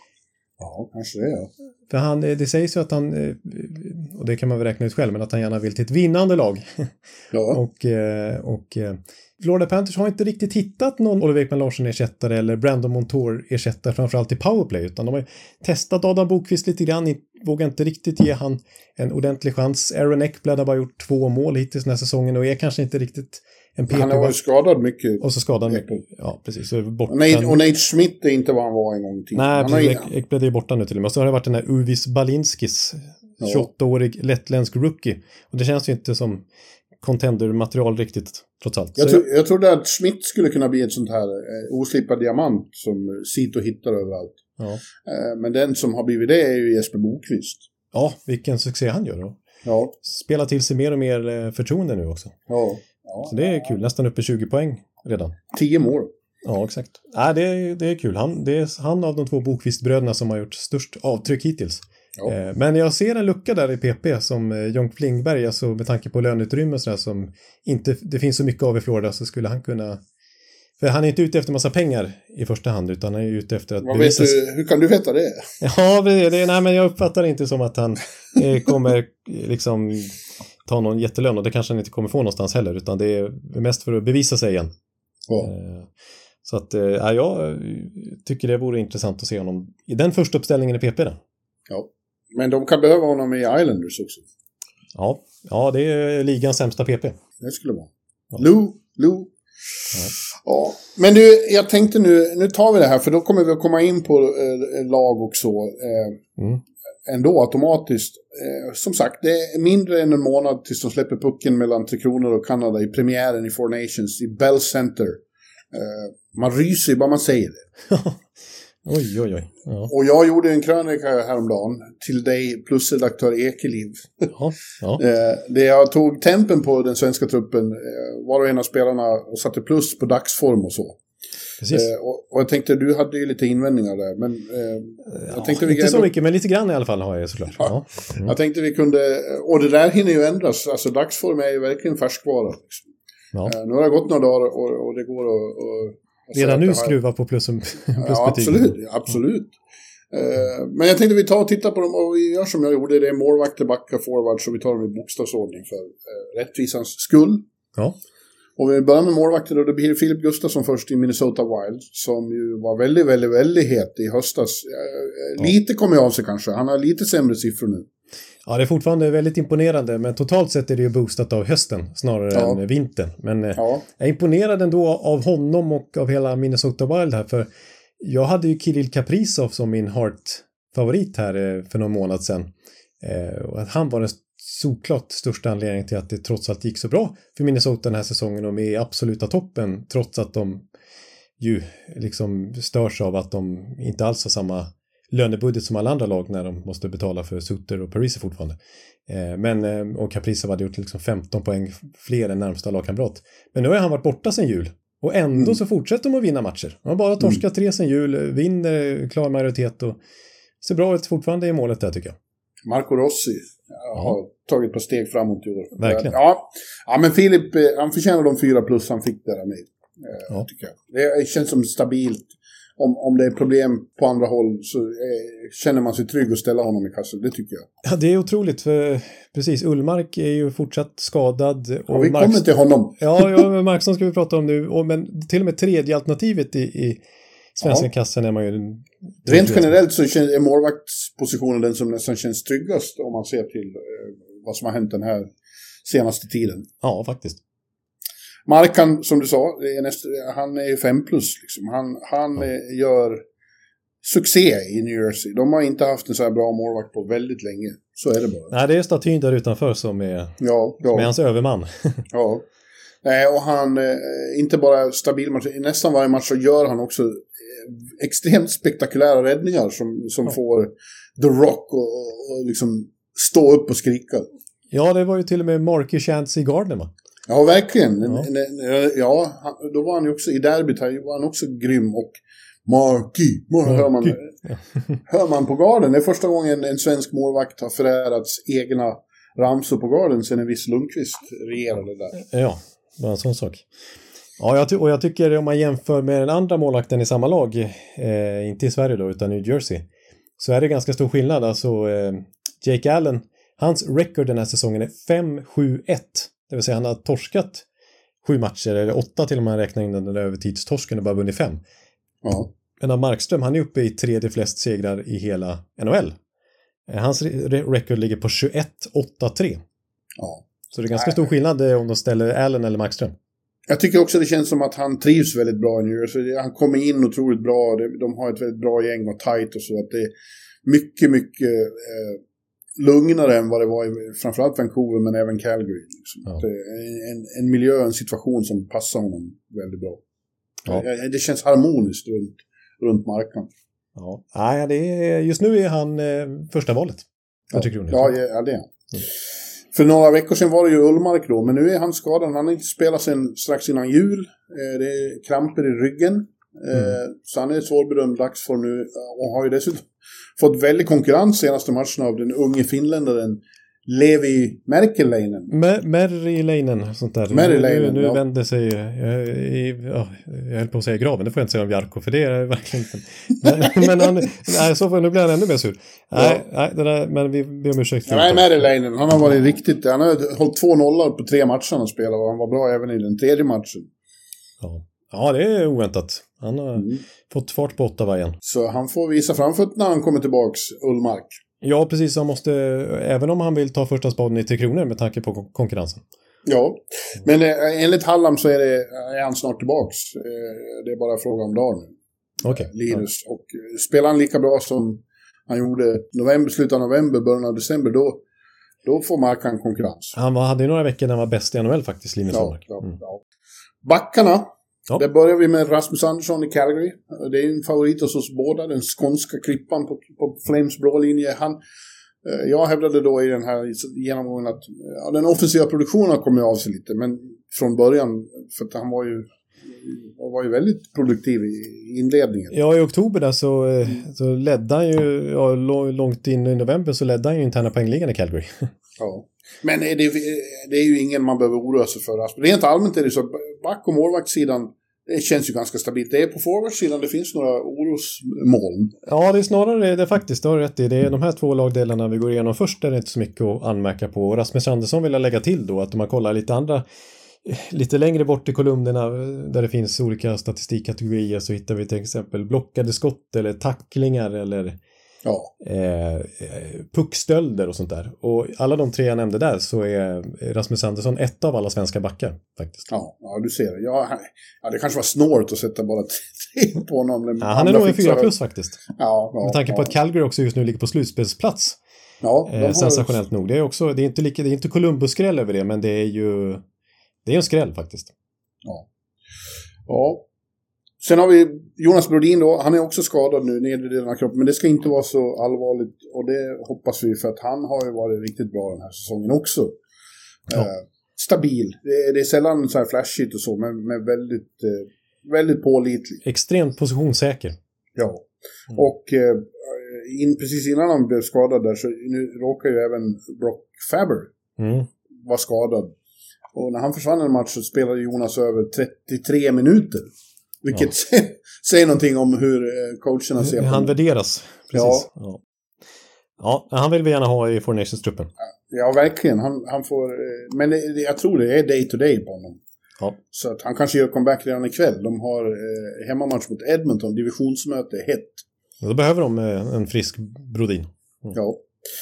Ja, kanske det, ja. För han, det sägs ju att han, och det kan man väl räkna ut själv, men att han gärna vill till ett vinnande lag. Ja. och, och Florida Panthers har inte riktigt hittat någon Oliver Ekman Larsson-ersättare eller Brandon Montour-ersättare, framförallt i powerplay, utan de har testat Adam Bokvist lite grann, vågar inte riktigt ge han en ordentlig chans. Aaron Ekblad har bara gjort två mål hittills den här säsongen och är kanske inte riktigt en P P. Han har varit skadad mycket. Och så skadad mycket. Ja, precis. Så borta. Och, Nate, och Nate Schmidt är inte vad han var en gång till. Nej, precis. Ekblad är borta nu till och med. Och så har det varit den här Uvis Balinskis, tjugoåtta-årig lettländsk rookie. Och det känns ju inte som contender-material riktigt, trots allt. Jag, tro, jag trodde att Schmidt skulle kunna bli ett sånt här eh, oslipad diamant som Sito hittar överallt. Ja. Eh, men den som har blivit det är ju Jesper Bokvist. Ja, vilken succé han gör då. Ja. Spelar till sig mer och mer förtroende nu också. Ja. Ja. Så det är kul, nästan uppe tjugo poäng redan. tio mål. Ja, exakt. Nej, det, är, det är kul. Han, det är han av de två Bokvist-bröderna som har gjort störst avtryck hittills. Ja. Eh, men jag ser en lucka där i P P som eh, John Klingberg, alltså med tanke på löneutrymme och sådär, som inte, det finns så mycket av i Florida, så skulle han kunna... För han är inte ute efter massa pengar i första hand, utan han är ute efter att... Vad bevisa... vet du, hur kan du veta det? Ja, det, det, nej, men jag uppfattar inte som att han eh, kommer liksom ta någon jättelön, och det kanske han inte kommer få någonstans heller, utan det är mest för att bevisa sig igen. Ja. Eh, så att, eh, ja, jag tycker det vore intressant att se honom i den första uppställningen i P P där. Ja, men de kan behöva honom i Islanders också. Ja, ja, det är ligans sämsta P P. Det skulle vara. Ja. Lou, Lou. Ja. Ja, men du, jag tänkte nu, nu tar vi det här, för då kommer vi att komma in på eh, lag och så eh, mm. ändå automatiskt. Eh, som sagt, det är mindre än en månad tills de släpper pucken mellan Tre Kronor och Kanada i premiären i Four Nations i Bell Center. Eh, man ryser bara man säger det. Oj, oj, oj. Ja. Och jag gjorde en krönika häromdagen till dig plus redaktör Ekeliv. Ja, ja. Det jag tog tempen på den svenska truppen, var och en av spelarna och satte plus på dagsform och så. Precis. Och, och jag tänkte, du hade ju lite invändningar där, men jag ja, tänkte vi inte ändå... så mycket, men lite grann i alla fall har jag såklart. Ja. Ja. Mm. Jag tänkte vi kunde, och det där hinner ju ändras, alltså dagsform är ju verkligen färskvara. Liksom. Ja. Nu har det gått några dagar och, och det går att... Och, redan nu har... skruva på plus, plus ja, absolut, absolut. Uh, men jag tänkte vi tar och tittar på dem och vi gör som jag gjorde. Det är målvakter, backar, forward, så vi tar dem i bokstavsordning för uh, rättvisans skull. Ja. Och vi börjar med målvakter då, det blir Filip Gustafsson först i Minnesota Wild, som ju var väldigt, väldigt, väldigt het i höstas. Ja. Lite kommer jag av sig kanske, han har lite sämre siffror nu. Ja, det är fortfarande väldigt imponerande, men totalt sett är det ju boostat av hösten snarare ja. än vintern. Men ja. jag är imponerad ändå av honom och av hela Minnesota Wild här, för jag hade ju Kirill Kaprizov som min Hart-favorit här för någon månad sedan. Och att han var den såklart största anledningen till att det trots allt gick så bra för Minnesota den här säsongen och med absoluta toppen, trots att de ju liksom störs av att de inte alls har samma lönebudget som alla andra lag när de måste betala för Sutter och Paris fortfarande. Eh, men, och Kaprizov hade gjort liksom femton poäng fler än närmsta lagkamrat. Men nu har han varit borta sen jul. Och ändå mm. så fortsätter de att vinna matcher. De har bara torskat mm. tre sen jul, vinner klar majoritet och ser bra ut fortfarande i målet där tycker jag. Marco Rossi har ja. tagit på steg framåt i år. Verkligen. Ja, ja men Filip, han förtjänar de fyra plus han fick där med. Ja. Tycker jag. Det känns som stabilt. Om, om det är problem på andra håll så eh, känner man sig trygg att ställa honom i kassan. Det tycker jag. Ja, det är otroligt. För precis, Ullmark är ju fortsatt skadad. Och ja, vi Marks... kommer till honom. Ja, ja men Marksson ska vi prata om nu. Och, men till och med tredje alternativet i, i svenska ja. kassan är man ju... Rent generellt så är målvaktspositionen den som nästan känns tryggast om man ser till eh, vad som har hänt den här senaste tiden. Ja, faktiskt. Markan, som du sa, är nästa, han är fem plus. Liksom. Han, han ja. gör succé i New Jersey. De har inte haft en så här bra målvakt på väldigt länge. Så är det bara. Nej, det är statyn där utanför som är, ja, ja. som är hans överman. ja. Eh, och han, eh, inte bara stabil match. I nästan varje match så gör han också eh, extremt spektakulära räddningar som, som ja. får The Rock och, och liksom stå upp och skrika. Ja, det var ju till och med Marky Chance i Gardner, va? Ja, verkligen. Ja, ja då var han ju också i derbyt här var han också grym och Marky, Marky. Hör, man, hör man på garden. Det är första gången en svensk målvakt har förärats egna ramsor på garden sen en viss Lundqvist regerade där. Ja, det var en sån sak. Ja, jag ty- och jag tycker om man jämför med den andra målvakten i samma lag, eh, inte i Sverige då utan New Jersey, så är det ganska stor skillnad. Alltså eh, Jake Allen, hans record den här säsongen är fem sju ett. Det vill säga han har torskat sju matcher, eller åtta till och med räknar in den där övertidstorsken och bara vunnit fem. Ja. Men av Markström, han är uppe i tredje flest segrar i hela N H L. Hans re- record ligger på tjugoett åtta tre. Ja. Så det är ganska stor skillnad om de ställer Allen eller Markström. Jag tycker också det känns som att han trivs väldigt bra nu. Så han kommer in otroligt bra. De har ett väldigt bra gäng och tajt och så. Att det är mycket, mycket... Eh, lugnare än vad det var i framförallt Vancouver men även Calgary. Liksom. Ja. En, en miljö, en situation som passar honom väldigt bra. Ja. Det känns harmoniskt runt, runt marknaden. Ja, ja det är, just nu är han eh, första valet. Ja. Ja, ja, det är han. Mm. För några veckor sedan var det ju Ullmark då, men nu är han skadad. Han har inte spelat sedan strax innan jul. Det är kramper i ryggen. Mm. Så han är svårbedömd dagsform nu och har ju dessutom fått väldigt konkurrens senaste matcherna av den unge finländaren Levi Merkeläinen. Mer- Meriläinen, sånt där. Meriläinen, nu nu ja. vänder sig, jag, i, ja, jag höll på att säga graven, det får jag inte säga om Jarko, för det är verkligen inte. Men, men han, nej, så får, nu blir han ännu mer sur. Nej, ja. nej det där, men vi ber om ursäkt. Nej, Meriläinen, han har varit riktigt, han har hållit två nollor på tre matcher han spelade och han var bra även i den tredje matchen. Ja, ja det är oväntat. Han har mm. fått fart på Ottawa igen. Så han får visa framföt när han kommer tillbaks, Ullmark. Ja, precis. Han måste, även om han vill ta första spaden i Tre Kronor med tanke på konkurrensen. Ja, men eh, enligt Hallam så är, det, är han snart tillbaks. Eh, det är bara fråga om dagen nu. Okej. Okay. Linus. Ja. Och eh, spelar han lika bra som han gjorde november, slutet av november, början av december, då, då får Markan konkurrens. Han var, hade ju några veckor när han var bäst i N H L faktiskt, Linus ja, Ullmark. ja, mm. ja. Backarna. Ja. Där börjar vi med Rasmus Andersson i Calgary. Det är en favorit hos oss båda. Den skånska klippan på, på Flames blå linje. Han, eh, jag hävdade då i den här genomgången att ja, den offensiva produktionen har kommit av sig lite. Men från början, för att han var ju, var ju väldigt produktiv i inledningen. Ja, i oktober där så, så ledde han ju, ja, långt in i november så ledde han ju interna poängligan i Calgary. Ja. Men det, det är ju ingen man behöver oroa sig för. Rent allmänt är det så, back- och målvaktssidan, det känns ju ganska stabilt. Det är på forwardsidan det finns några orosmoln. Ja, det är snarare det faktiskt, det har rätt i. Det är de här två lagdelarna vi går igenom först, där det är inte så mycket att anmärka på. Och Rasmus Andersson vill jag lägga till då, att om man kollar lite andra lite längre bort i kolumnerna där det finns olika statistikkategorier så hittar vi till exempel blockade skott eller tacklingar eller ja. eh, puckstölder och sånt där. Och alla de tre jag nämnde där så är Rasmus Andersson ett av alla svenska backar faktiskt. Ja, ja du ser. Ja, ja, det kanske var snålt att sätta bara tre på honom. Ja, han är nog en fyra plus faktiskt. Ja, ja, med tanke på ja. att Calgary också just nu ligger på slutspelsplats. Ja, eh, sensationellt nog. Det är också det är inte lika det är inte Columbus-skräll över det, men det är ju det är en skräll faktiskt. Ja. Ja. Sen har vi Jonas Brodin då, han är också skadad nu nedre delen av kroppen, men det ska inte vara så allvarligt och det hoppas vi för att han har ju varit riktigt bra den här säsongen också. Ja. Eh, stabil, det är, det är sällan så här flashigt och så, men, men väldigt, eh, väldigt pålitlig. Extremt positionssäker. Ja, mm. och eh, in, precis innan han blev skadad där så nu råkar ju även Brock Faber mm. vara skadad. Och när han försvann en match så spelade Jonas över trettiotre minuter. Vilket ja. säger någonting om hur coacherna ser på han värderas. Precis. Ja. Ja. ja, han vill vi gärna ha i Four Nations-truppen. Ja, verkligen. Han, han får, men det, jag tror det är day to day på honom. Ja. Så att han kanske gör comeback redan ikväll. De har eh, hemmamatch mot Edmonton, divisionsmöte, hett. Ja, då behöver de eh, en frisk Brodin. Mm. Ja.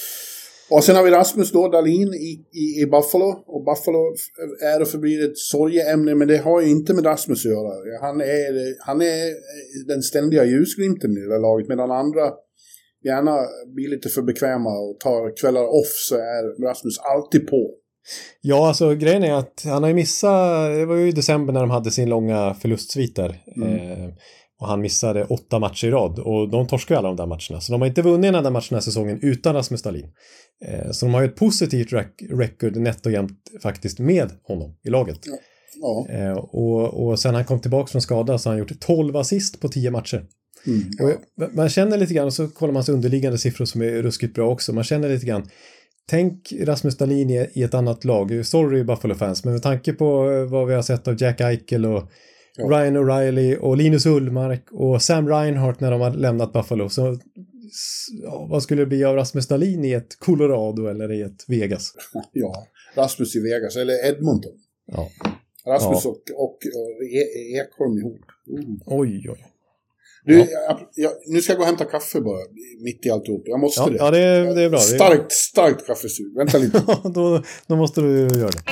Och sen har vi Rasmus då, Dahlin i, i, i Buffalo. Och Buffalo är och förblir ett sorgeämne, men det har ju inte med Rasmus att göra. Han är, han är den ständiga ljusglimten i det där laget, medan andra gärna blir lite för bekväma och tar kvällar off, så är Rasmus alltid på. Ja, alltså grejen är att han har ju missat, det var ju i december när de hade sin långa förlustsvit där. Mm. Eh, och han missade åtta matcher i rad. Och de torskade alla de där matcherna. Så de har inte vunnit den där matchen den här säsongen utan Rasmus Dahlin. Eh, så de har ju ett positivt rec- record nätt och jämnt faktiskt med honom i laget. Ja. Ja. Eh, och, och sen han kom tillbaka från skada så har han gjort tolv assist på tio matcher. Mm, ja. Och man känner lite grann, och så kollar man hans underliggande siffror som är ruskigt bra också. Man känner lite grann, tänk Rasmus Dahlin i, i ett annat lag. Sorry Buffalo-fans, men med tanke på vad vi har sett av Jack Eichel och ja. Ryan O'Reilly och Linus Ullmark och Sam Reinhart när de har lämnat Buffalo, så ja, vad skulle det bli av Rasmus Dahlin i ett Colorado eller i ett Vegas? Ja, Rasmus i Vegas eller Edmonton. Ja. Rasmus ja. och, och, och e- Ekholm ihop. Mm. Oj, oj. Du, ja. jag, jag, nu ska jag gå och hämta kaffe bara, mitt i alltihop. Jag måste ja, det. Ja, det är, det är bra. Starkt, starkt kaffesug. Vänta lite. då, då måste du göra det.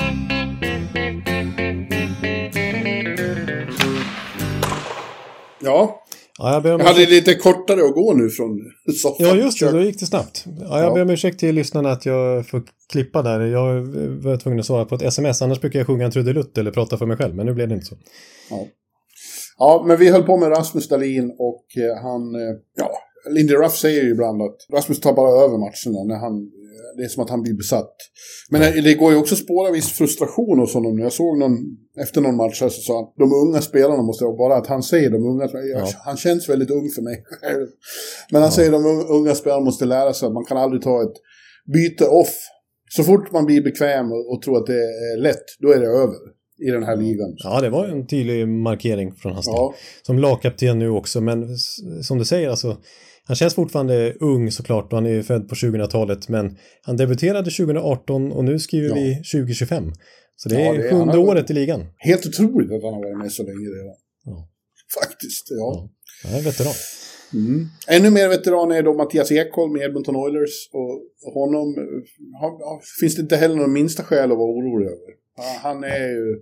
Ja. Ja, jag, jag hade lite kortare att gå nu från soffan. Ja, just det. Då gick det snabbt. Ja, jag ja. ber om ursäkt till lyssnarna att jag får klippa där. Jag var tvungen att svara på ett sms. Annars brukar jag sjunga en trudelutt eller prata för mig själv. Men nu blev det inte så. Ja. Ja, men vi höll på med Rasmus Dahlin och han, ja, Lindy Ruff säger ju ibland att Rasmus tar bara över matcherna när han, det är som att han blir besatt. Men ja. det går ju också spåra viss frustration hos honom. Jag såg någon, efter någon match här så sa han, de unga spelarna måste vara bara att han säger de unga, ja. han känns väldigt ung för mig. Men han ja. säger de unga spelarna måste lära sig att man kan aldrig ta ett byte off. Så fort man blir bekväm och, och tror att det är lätt, då är det över. I den här ligan. Ja, det var en tydlig markering från hans ja. del. Som lagkapten nu också, men som du säger, alltså, han känns fortfarande ung såklart och han är född på tjugohundratalet, men han debuterade tjugoarton och nu skriver ja. vi tjugohundratjugofem. Så det ja, är det, sjunde året i ligan. Helt otroligt att han har varit med så länge redan. Ja. Faktiskt, ja. ja. Han är veteran. Mm. Ännu mer veteran är då Mattias Ekholm med Edmonton Oilers och honom har, finns det inte heller någon minsta skäl att vara orolig över. Han är ju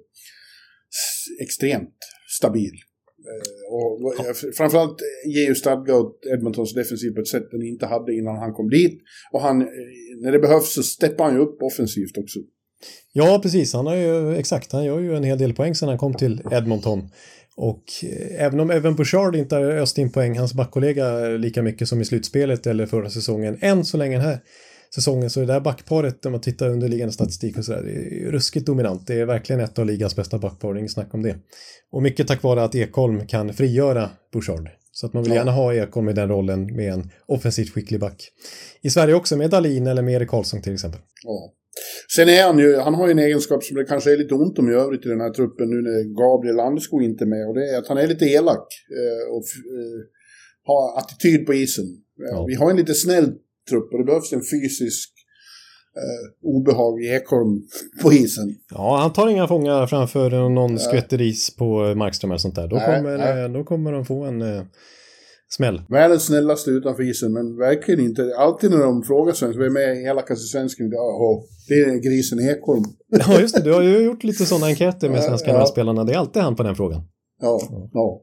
extremt stabil. Och framförallt ger ju stadga åt Edmontons defensiv på ett sätt den inte hade innan han kom dit. Och han, när det behövs så steppar han ju upp offensivt också. Ja, precis. Han har ju, exakt, han gör ju en hel del poäng sedan han kom till Edmonton. Och även om Evan Bouchard inte har öst in poäng, hans backkollega lika mycket som i slutspelet eller förra säsongen, än så länge den här säsongen, så är det där backparet, när man tittar under liggande statistik och sådär, det är ruskigt dominant. Det är verkligen ett av ligans bästa backpar, ingen snack om det. Och mycket tack vare att Ekholm kan frigöra Bouchard. Så att man vill ja. gärna ha Ekholm i den rollen med en offensivt skicklig back. I Sverige också med Dahlin eller med Erik Karlsson till exempel. Ja. Sen är han ju, han har ju en egenskap som det kanske är lite ont om i övrigt i den här truppen nu när Gabriel Landeskog inte är med. Och det är att han är lite elak eh, och eh, har attityd på isen. Ja. Vi har en lite snäll trupp och det behövs en fysisk eh, obehag i Ekholm på isen. Ja, han tar inga fångar framför någon skvätter is på Markström eller sånt där. Då, Nej, kommer, nej. då kommer de få en eh, smäll. Världens snällaste utanför isen, men verkligen inte. Alltid när de frågar svensken, vi är med i elakaste svensken, ja, det är grisen Ekholm. Ja, just det. Du har ju gjort lite sådana enkäter med svenska Ja, ja. spelarna. Det är alltid han på den frågan. Ja, ja.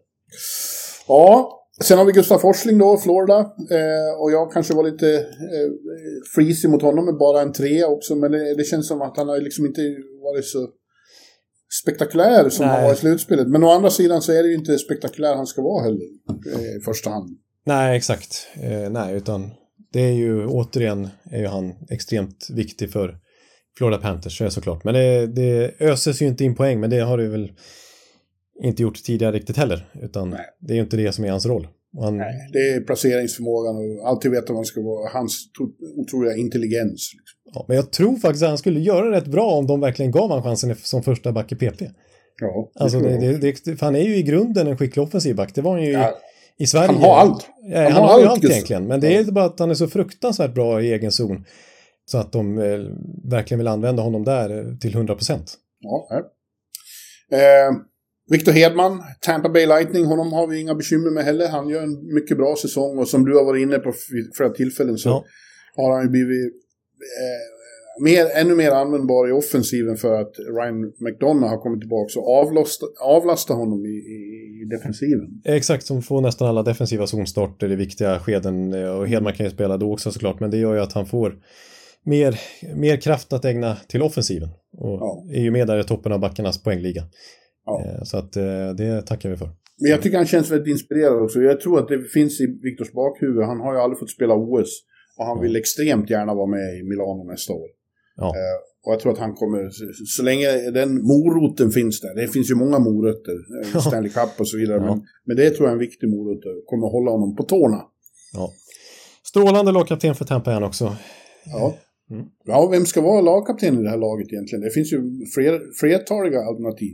Ja, sen har vi Gustav Forsling då, Florida. Eh, och jag kanske var lite eh, freezy mot honom med bara en tre också. Men det, det känns som att han har liksom inte varit så spektakulär som Nej. han var i slutspelet. Men å andra sidan så är det ju inte spektakulär han ska vara heller eh, i första hand. Nej, exakt. Eh, nej, utan det är ju återigen är ju han extremt viktig för Florida Panthers, så är det såklart. Men det, det öses ju inte in poäng, men det har det väl inte gjort tidigare riktigt heller. Utan Nej. det är ju inte det som är hans roll. Och han, Nej, det är placeringsförmågan och alltid veta vad man ska vara. Hans to- otroliga intelligens. Liksom. ja, men jag tror faktiskt att han skulle göra rätt bra om de verkligen gav han chansen som första back i P P. Ja, det Alltså, tror det, jag. det, det, för han är ju i grunden en skicklig offensiv back. Det var han ju Ja. i, i Sverige. Han har allt. Ja, Han han, har har ju allt, allt Gustav. egentligen. Men det Ja. är bara att han är så fruktansvärt bra i egen zon. Så att de eh, verkligen vill använda honom där eh, till hundra procent. Ja, ja. Eh, Victor Hedman, Tampa Bay Lightning, honom har vi inga bekymmer med heller. Han gör en mycket bra säsong och som du har varit inne på vid flera tillfällen så Ja. har han ju blivit eh, mer, ännu mer användbar i offensiven för att Ryan McDonough har kommit tillbaka och avlasta, avlasta honom i, i, i defensiven. Exakt, som får nästan alla defensiva zonstarter i viktiga skeden. eh, Och Hedman kan ju spela då också såklart. Men det gör ju att han får mer, mer kraft att ägna till offensiven. Och Ja. är ju med där i toppen av backarnas poängliga. Ja. Eh, Så att eh, det tackar vi för. Men jag tycker han känns väldigt inspirerad också. Jag tror att det finns i Victors bakhuvud. Han har ju aldrig fått spela O S. Och han vill extremt gärna vara med i Milano nästa år. Ja. Eh, och jag tror att han kommer, så, så länge den moroten finns där. Det finns ju många morötter. Eh, Stanley Cup och så vidare. Ja. Men, men det tror jag är en viktig morot. Kommer hålla honom på tårna. Ja. Strålande lagkapten för Tampa igen också. Ja. Mm. Ja, vem ska vara lagkapten i det här laget egentligen? Det finns ju fler, flertaliga alternativ.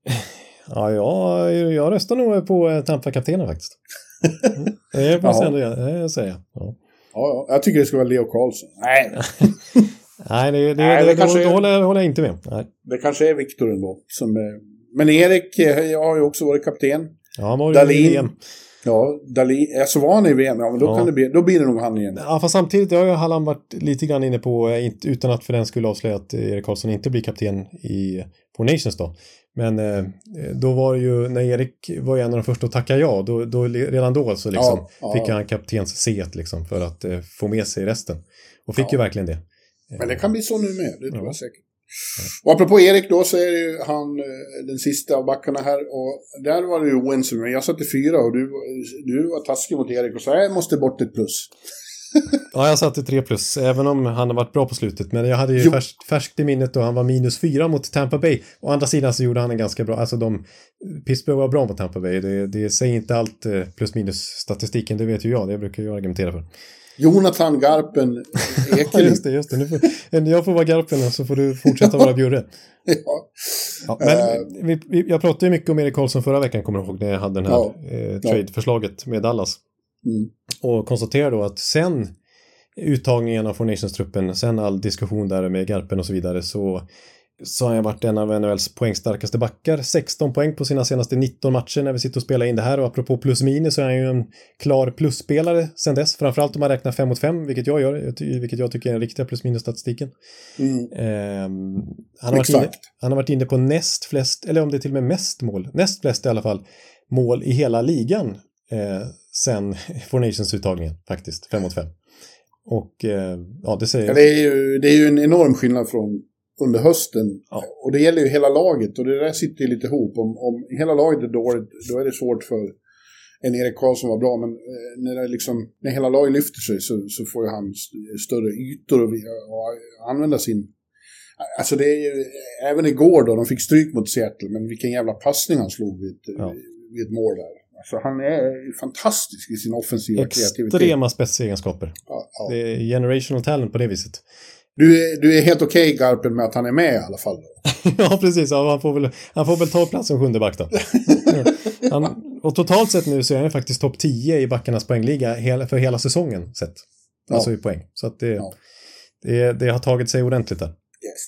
Ja, jag, jag röstar nog på eh, Tampa-kaptenen faktiskt. Mm. Det måste jag ändå eh, säga. Ja. Ja, ja, jag tycker det ska vara Leo Karlsson. Nej, Nej, det, det, Nej, det, det det, kanske det är- håller, håller jag inte med. Nej. det kanske är Victor ändå. Som, eh, men Erik eh, jag har ju också varit kapten. Ja, han var ju Dahlin. i V M. Ja, Dali, ja, så var han i V M. Ja, men då, Ja. kan det bli, då blir det nog han igen. Ja, fast samtidigt har ju Halland varit lite grann inne på, eh, inte- utan att för den skulle avslöja att eh, Erik Karlsson inte blir kapten i, på Nations då. Men eh, då var det ju, när Erik var en av de första att tacka ja, då, då, redan då så liksom, Ja, ja. fick han kaptens set liksom, för att eh, få med sig resten. Och fick Ja. ju verkligen det. Men det kan bli så nu med, det tror Ja. jag säkert. Och apropå Erik då så är det ju han eh, den sista av backarna här. Och där var det ju oense, men jag satte fyra och du, du var taskig mot Erik och så jag måste bort ett plus. Ja, jag satte tre plus, även om han har varit bra på slutet. Men jag hade ju Jo. färskt, färskt i minnet då han var minus fyra mot Tampa Bay. Å andra sidan så gjorde han en ganska bra, alltså de, Pittsburgh var bra mot Tampa Bay. Det, det säger inte allt eh, plus minus statistiken, det vet ju jag, det brukar jag argumentera för. Jonathan Garpen Ja, Ekelind. just det, just det. Nu får, jag får vara Garpen och så får du fortsätta vara Bjurre. Ja. Ja, men vi, vi, jag pratade ju mycket om Erik Karlsson förra veckan, kommer du ihåg, när jag hade den här Ja. eh, trade-förslaget med Dallas. Mm. Och konstaterade då att sen uttagningen av Four Nations-truppen, sen all diskussion där med Garpen och så vidare, så, så har jag varit en av N H L:s poängstarkaste backar. sexton poäng på sina senaste nitton matcher när vi sitter och spelar in det här. Och apropå plus minus så är han ju en klar plusspelare sen dess. Framförallt om man räknar fem mot fem, vilket jag gör, vilket jag tycker är den riktiga plus minus-statistiken. Mm. Um, han, har varit inne, Exakt. han har varit inne på näst flest, eller om det är till och med mest mål, näst flest i alla fall, mål i hela ligan eh, sen Four Nations-uttagningen faktiskt, fem mot fem. Och eh, ja, det säger... Ja, det, är ju, det är ju en enorm skillnad från under hösten. Ja. Och det gäller ju hela laget. Och det där sitter ju lite ihop. Om, om hela laget är dåligt, då är det svårt för en Erik Karlsson var bra. Men eh, när, det liksom, när hela laget lyfter sig så, så får ju han st- större ytor och, och använda sin... Alltså det är ju, även igår då, de fick stryk mot Seattle. Men vilken jävla passning han slog vid, Ja. vid ett mål där. Alltså han är fantastisk i sin offensiva kreativitet. Extrema spetsegenskaper. Ja, ja. Det är generational talent på det viset. Du är, du är helt okej, okay, Garpen, med att han är med i alla fall. Ja, precis. Ja, han, får väl, han får väl ta plats som sjunde back då. Han, och totalt sett nu så är han faktiskt topp tio i backarnas poängliga hela, för hela säsongen sett. Alltså Ja. i poäng. Så att det, Ja. det, det har tagit sig ordentligt där. Yes.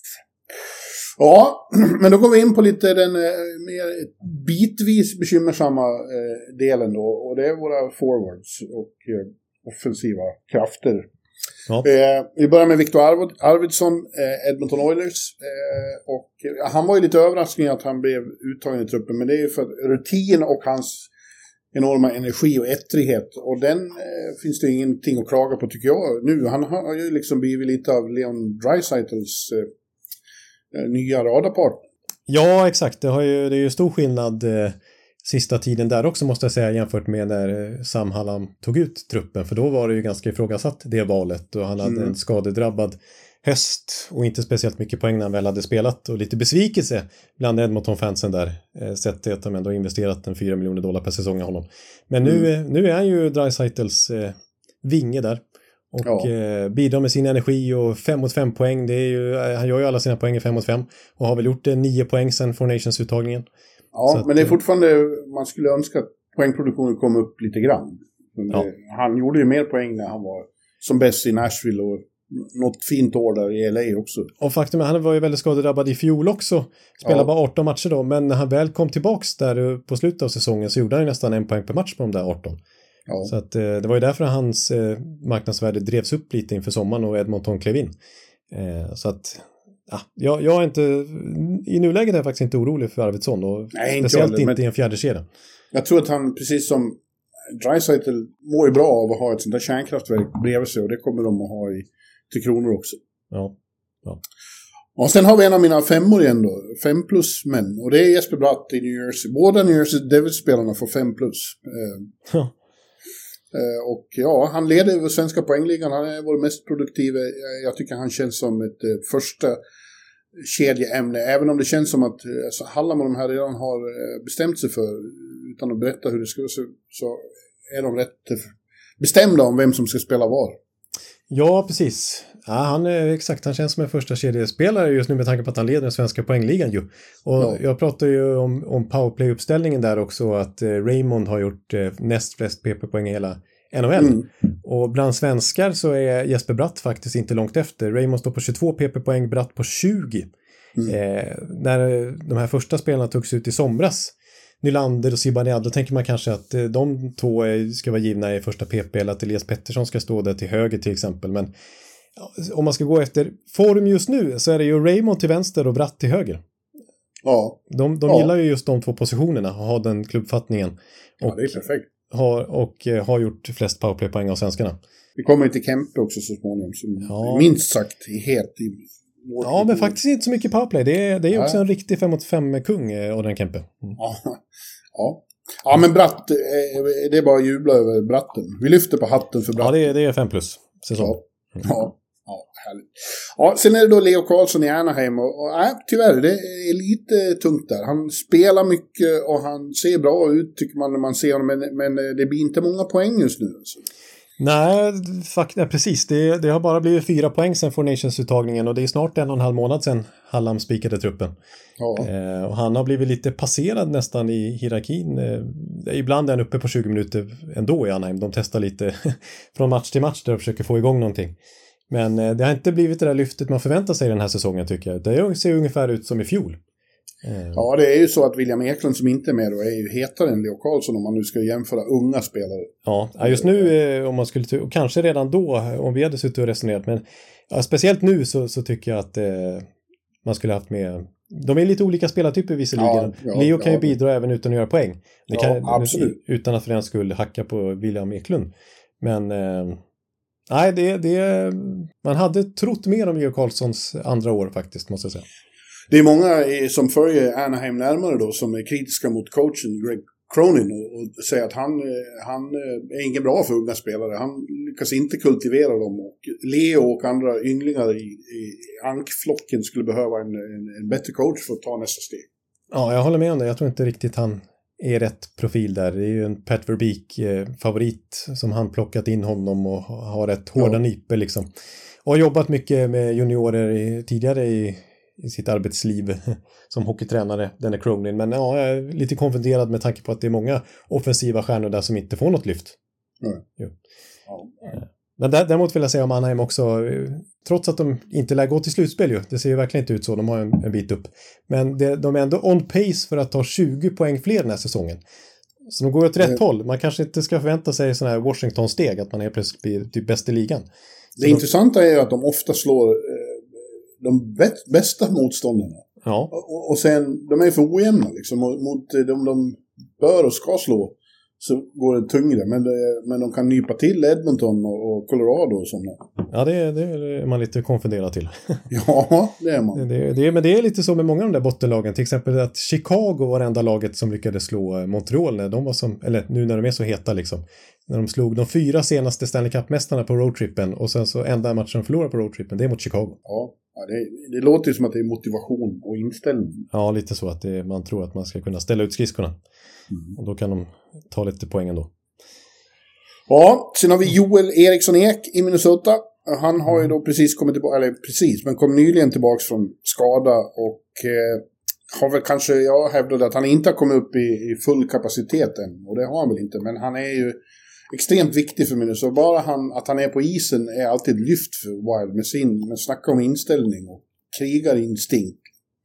Ja, men då går vi in på lite den eh, mer bitvis bekymmersamma eh, delen då. Och det är våra forwards och eh, offensiva krafter. Ja. Eh, vi börjar med Victor Arvid, Arvidsson, eh, Edmonton Oilers. Eh, och eh, han var ju lite överraskning att han blev uttagen i truppen. Men det är ju för rutin och hans enorma energi och ettrighet. Och den eh, finns det ingenting att klaga på tycker jag. Nu, han har ju liksom blivit lite av Leon Draisaitl's eh, nya radarpartner. Ja, exakt. Det, har ju, det är ju stor skillnad eh, sista tiden där också måste jag säga jämfört med när eh, Sam Hallam tog ut truppen. För då var det ju ganska ifrågasatt det valet och han hade mm. en skadedrabbad höst och inte speciellt mycket poäng när han väl hade spelat och lite besvikelse bland Edmonton-fansen där. Eh, sett det att de ändå investerat en fyra miljoner dollar per säsong i honom. Men nu, mm. nu är han ju Draisaitl's eh, vinge där. Och ja. eh, bidrar med sin energi och fem mot fem poäng. Det är ju, han gör ju alla sina poäng i fem mot fem. Och har väl gjort det nio poäng sen Four Nations-uttagningen. Ja, så men att, det är fortfarande, man skulle önska att poängproduktionen kom upp lite grann. Ja. Det, han gjorde ju mer poäng när han var som bäst i Nashville och något fint år där i L A också. Och faktum är att han var ju väldigt skadedrabbad i fjol också. Spelade ja. bara arton matcher då. Men när han väl kom tillbaks där på slutet av säsongen så gjorde han ju nästan en poäng per match på de där arton. Ja. Så att, eh, det var ju därför hans eh, marknadsvärde drevs upp lite inför sommaren och Edmonton klev in. Eh, så att, ja, jag, jag är inte, i nuläget är jag faktiskt inte orolig för Arvidsson och Nej, speciellt inte, inte i en fjärde kedja. Jag tror att han, precis som Draisaitl, mår ju bra av att ha ett sånt där kärnkraftverk bredvid sig och det kommer de att ha i till kronor också. Ja. Ja. Och sen har vi en av mina femmor igen då, fem plus män och det är Jesper Bratt i New Jersey. Båda New Jersey Devils-spelarna får fem plus. Eh, ja. Och ja, han leder över svenska poängligan. Han är vår mest produktiva. Jag tycker han känns som ett eh, första kedjeämne. Även om det känns som att alltså, Hallam och de här redan har eh, bestämt sig för, utan att berätta hur det ska se, så är de rätt bestämda om vem som ska spela var. Ja, precis. Ja, han är exakt, han känns som en första kedjespelare just nu med tanke på att han leder den svenska poängligan ju. Och ja. jag pratar ju om, om powerplay-uppställningen där också, att eh, Raymond har gjort eh, näst flest P P-poäng i hela N H L. Mm. Och bland svenskar så är Jesper Bratt faktiskt inte långt efter. Raymond står på tjugotvå P P-poäng, Bratt på tjugo. Mm. Eh, när de här första spelarna togs ut i somras, Nylander och Zibanejad, då tänker man kanske att de två ska vara givna i första P P eller att Elias Pettersson ska stå där till höger till exempel. Men om man ska gå efter form just nu så är det ju Raymond till vänster och Bratt till höger. Ja. De, de ja. gillar ju just de två positionerna och har den klubbfattningen. Och, ja, det är perfekt. Har, och har gjort flest powerplay-poäng av svenskarna. Vi kommer till Kempe också så småningom. Som ja. minst sagt helt i Ja, men faktiskt inte så mycket powerplay. Det är, det är också ja. en riktig fem mot fem-kung, Adrian Kempe. Mm. Ja. ja. Ja, men Bratt, det är bara att jubla över Bratten. Vi lyfter på hatten för Bratten. Ja, det är, det är fem plus säsong. Ja. ja. Ja, härligt. Ja, sen är det då Leo Carlsson i Anaheim. Och, och nej, tyvärr, det är lite tungt där. Han spelar mycket och han ser bra ut tycker man när man ser honom. Men, men det blir inte många poäng just nu. Alltså. Nej, fakt- nej, precis. Det, det har bara blivit fyra poäng sedan Four Nations-uttagningen och det är snart en och en halv månad sedan Hallam spikade truppen. Ja. Eh, och han har blivit lite passerad nästan i hierarkin. Eh, ibland är han uppe på tjugo minuter ändå i Anaheim. De testar lite från match till match där de försöker få igång någonting. Men eh, det har inte blivit det där lyftet man förväntar sig den här säsongen tycker jag. Det ser ungefär ut som i fjol. Eh. Ja, det är ju så att William Eklund som inte är med då är ju hetare än Leo Carlsson om man nu ska jämföra unga spelare. Ja, just nu eh, om man skulle, och kanske redan då om vi hade suttit och resonerat, men ja, speciellt nu så, så tycker jag att eh, man skulle haft med, de är lite olika spelartyper visserligen. Ja, ja, Leo kan ja, ju bidra ja. även utan att göra poäng. Det kan, ja, absolut. Utan att för den skulle hacka på William Eklund. Men eh, nej, det, det, man hade trott mer om Leo Carlssons andra år faktiskt, måste jag säga. Det är många som följer Anaheim närmare då som är kritiska mot coachen Greg Cronin och, och säger att han, han är ingen bra för unga spelare. Han lyckas inte kultivera dem och Leo och andra ynglingar i, i ankflocken skulle behöva en, en, en bättre coach för att ta nästa steg. Ja, jag håller med om det. Jag tror inte riktigt han är rätt profil där. Det är ju en Pat Verbeek-favorit som han plockat in honom och har rätt hårda ja. nyper liksom. Och har jobbat mycket med juniorer i, tidigare i i sitt arbetsliv som hockeytränare, den är Cronin. Men ja, jag är lite konfunderad med tanke på att det är många offensiva stjärnor där som inte får något lyft. Mm. Ja. Ja. Men däremot vill jag säga om Anaheim också, trots att de inte lär gå till slutspel ju, det ser ju verkligen inte ut så, de har en, en bit upp. Men det, de är ändå on pace för att ta tjugo poäng fler den här säsongen. Så de går åt rätt mm. håll. Man kanske inte ska förvänta sig sån här Washington-steg, att man är plötsligt blir typ bäst i ligan. Så det de... intressanta är ju att de ofta slår eh, de bä- bästa motståndarna. Ja. Och, och sen, de är för ojämna liksom, mot, mot de de bör och ska slå. Så går det tyngre, men, det, men de kan nypa till Edmonton och, och Colorado och sådana. Ja, det, det är man lite konfunderad till. Ja, det är man. Det, det, men det är lite så med många av de där bottenlagen. Till exempel att Chicago var det enda laget som lyckades slå Montreal när de var som, eller nu när de är så heta liksom. När de slog de fyra senaste Stanley Cup-mästarna på roadtrippen och sen så enda matchen de förlorade på roadtrippen, det är mot Chicago. Ja, ja det, det låter ju som att det är motivation och inställning. Ja, lite så att det, man tror att man ska kunna ställa ut skridskorna. Mm. Och då kan de ta lite poäng ändå. Ja, sen har vi Joel Eriksson Ek i Minnesota. Han har ju då precis kommit tillbaka, eller precis, men kom nyligen tillbaka från skada och eh, har väl kanske, jag hävdade att han inte har kommit upp i, i full kapacitet än. Och det har han väl inte, men han är ju extremt viktig för Minnesota. Bara han, att han är på isen är alltid lyft för Wild med sin, med snacka om inställning och krigarinstinkt.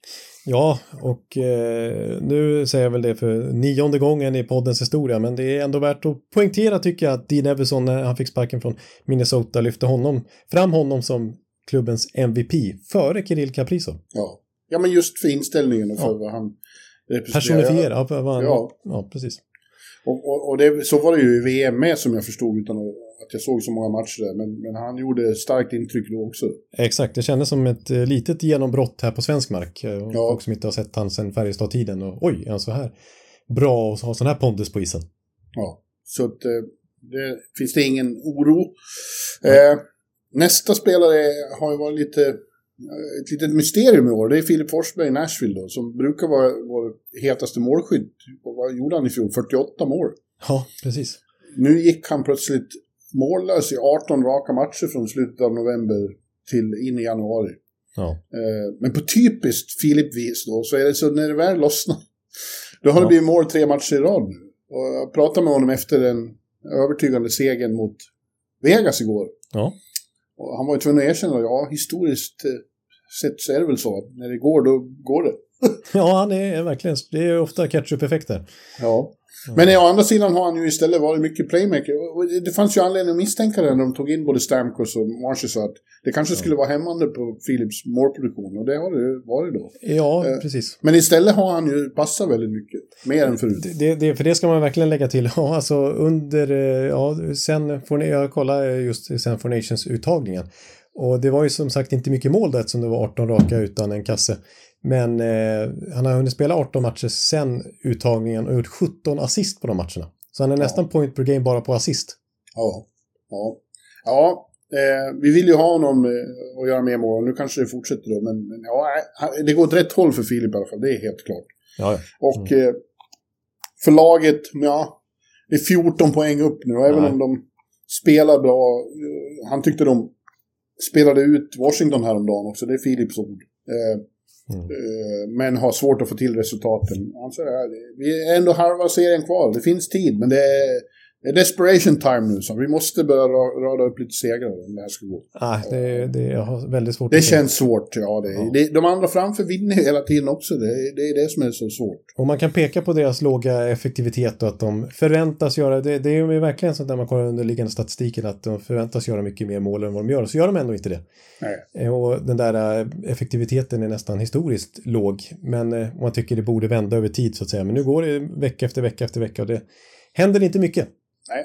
Ja, och eh, nu säger jag väl det för nionde gången i poddens historia, men det är ändå värt att poängtera tycker jag att Dean Evason när han fick sparken från Minnesota lyfte honom, fram honom som klubbens M V P före Kirill Kaprizov. Ja. Ja, men just för inställningen och för ja. vad han personifierar. Ja, vad han, ja. ja, precis. Och, och, och det, så var det ju i V M med som jag förstod utan att jag såg så många matcher där. Men, men han gjorde starkt intryck då också. Exakt, det kändes som ett eh, litet genombrott här på svensk mark. Och ja. Folk som inte har sett han sedan Färjestad-tiden. Och oj, är han så här bra och har sån här pondus på isen. Ja, så att, eh, det finns det ingen oro. Eh, nästa spelare har ju varit lite... ett litet mysterium i år, det är Filip Forsberg i Nashville då, som brukar vara vår hetaste målskytt. Vad gjorde han i fjol? fyrtioåtta mål. Ja, precis. Nu gick han plötsligt mållös i arton raka matcher från slutet av november till in i januari. Ja. Eh, men på typiskt Filip-vis då, så är det så när det väl lossnar, då har ja. det blivit mål tre matcher i rad nu. Och jag pratade med honom efter den övertygande segern mot Vegas igår. Ja. Och han var ju tvungen att erkänna, ja, historiskt sett så är det väl så att när det går, då går det. Ja, han är verkligen, det är ofta catch-up-effekter. Ja, men å andra sidan har han ju istället varit mycket playmaker. Och det fanns ju anledning att misstänka det när de tog in både Stamkos och Marshall, så att det kanske skulle vara hämmande på Philips målproduktion, och det har det varit då. Ja, eh, precis. Men istället har han ju passat väldigt mycket, mer än förut. Det, det, för det ska man verkligen lägga till. Ja, alltså under, ja, sen får ni, jag kolla just sen for Nations-uttagningen. Och det var ju som sagt inte mycket mål där, som det var arton raka utan en kasse. Men eh, han har hunnit spela arton matcher sen uttagningen och gjort sjutton assist på de matcherna. Så han är ja. nästan point per game bara på assist. Ja, ja. Ja, eh, vi vill ju ha honom eh, att göra mer mål. Nu kanske det fortsätter då, men, men ja, det går åt rätt håll för Filip i alla fall, det är helt klart. Ja, ja. Och mm. eh, för laget, ja, det är fjorton poäng upp nu. Och även om de spelar bra, eh, han tyckte de spelade ut Washington häromdagen också, det är Filips ord. Eh, mm. eh, men har svårt att få till resultaten. Alltså, vi är ändå halva serien kvar, det finns tid, men det är, det är desperation time nu, så vi måste börja rada upp lite segrar om det här ska gå. Ah, det, det jag har väldigt svårt. Det känns svårt, ja, det, ja. Det, de andra framför vinner hela tiden också, det, det är det som är så svårt. Och man kan peka på deras låga effektivitet och att de förväntas göra, det, det är ju verkligen så att när man kollar underliggande statistiken att de förväntas göra mycket mer mål än vad de gör, så gör de ändå inte det. Nej. Och den där effektiviteten är nästan historiskt låg, men man tycker det borde vända över tid så att säga, men nu går det vecka efter vecka efter vecka och det händer inte mycket. Nej.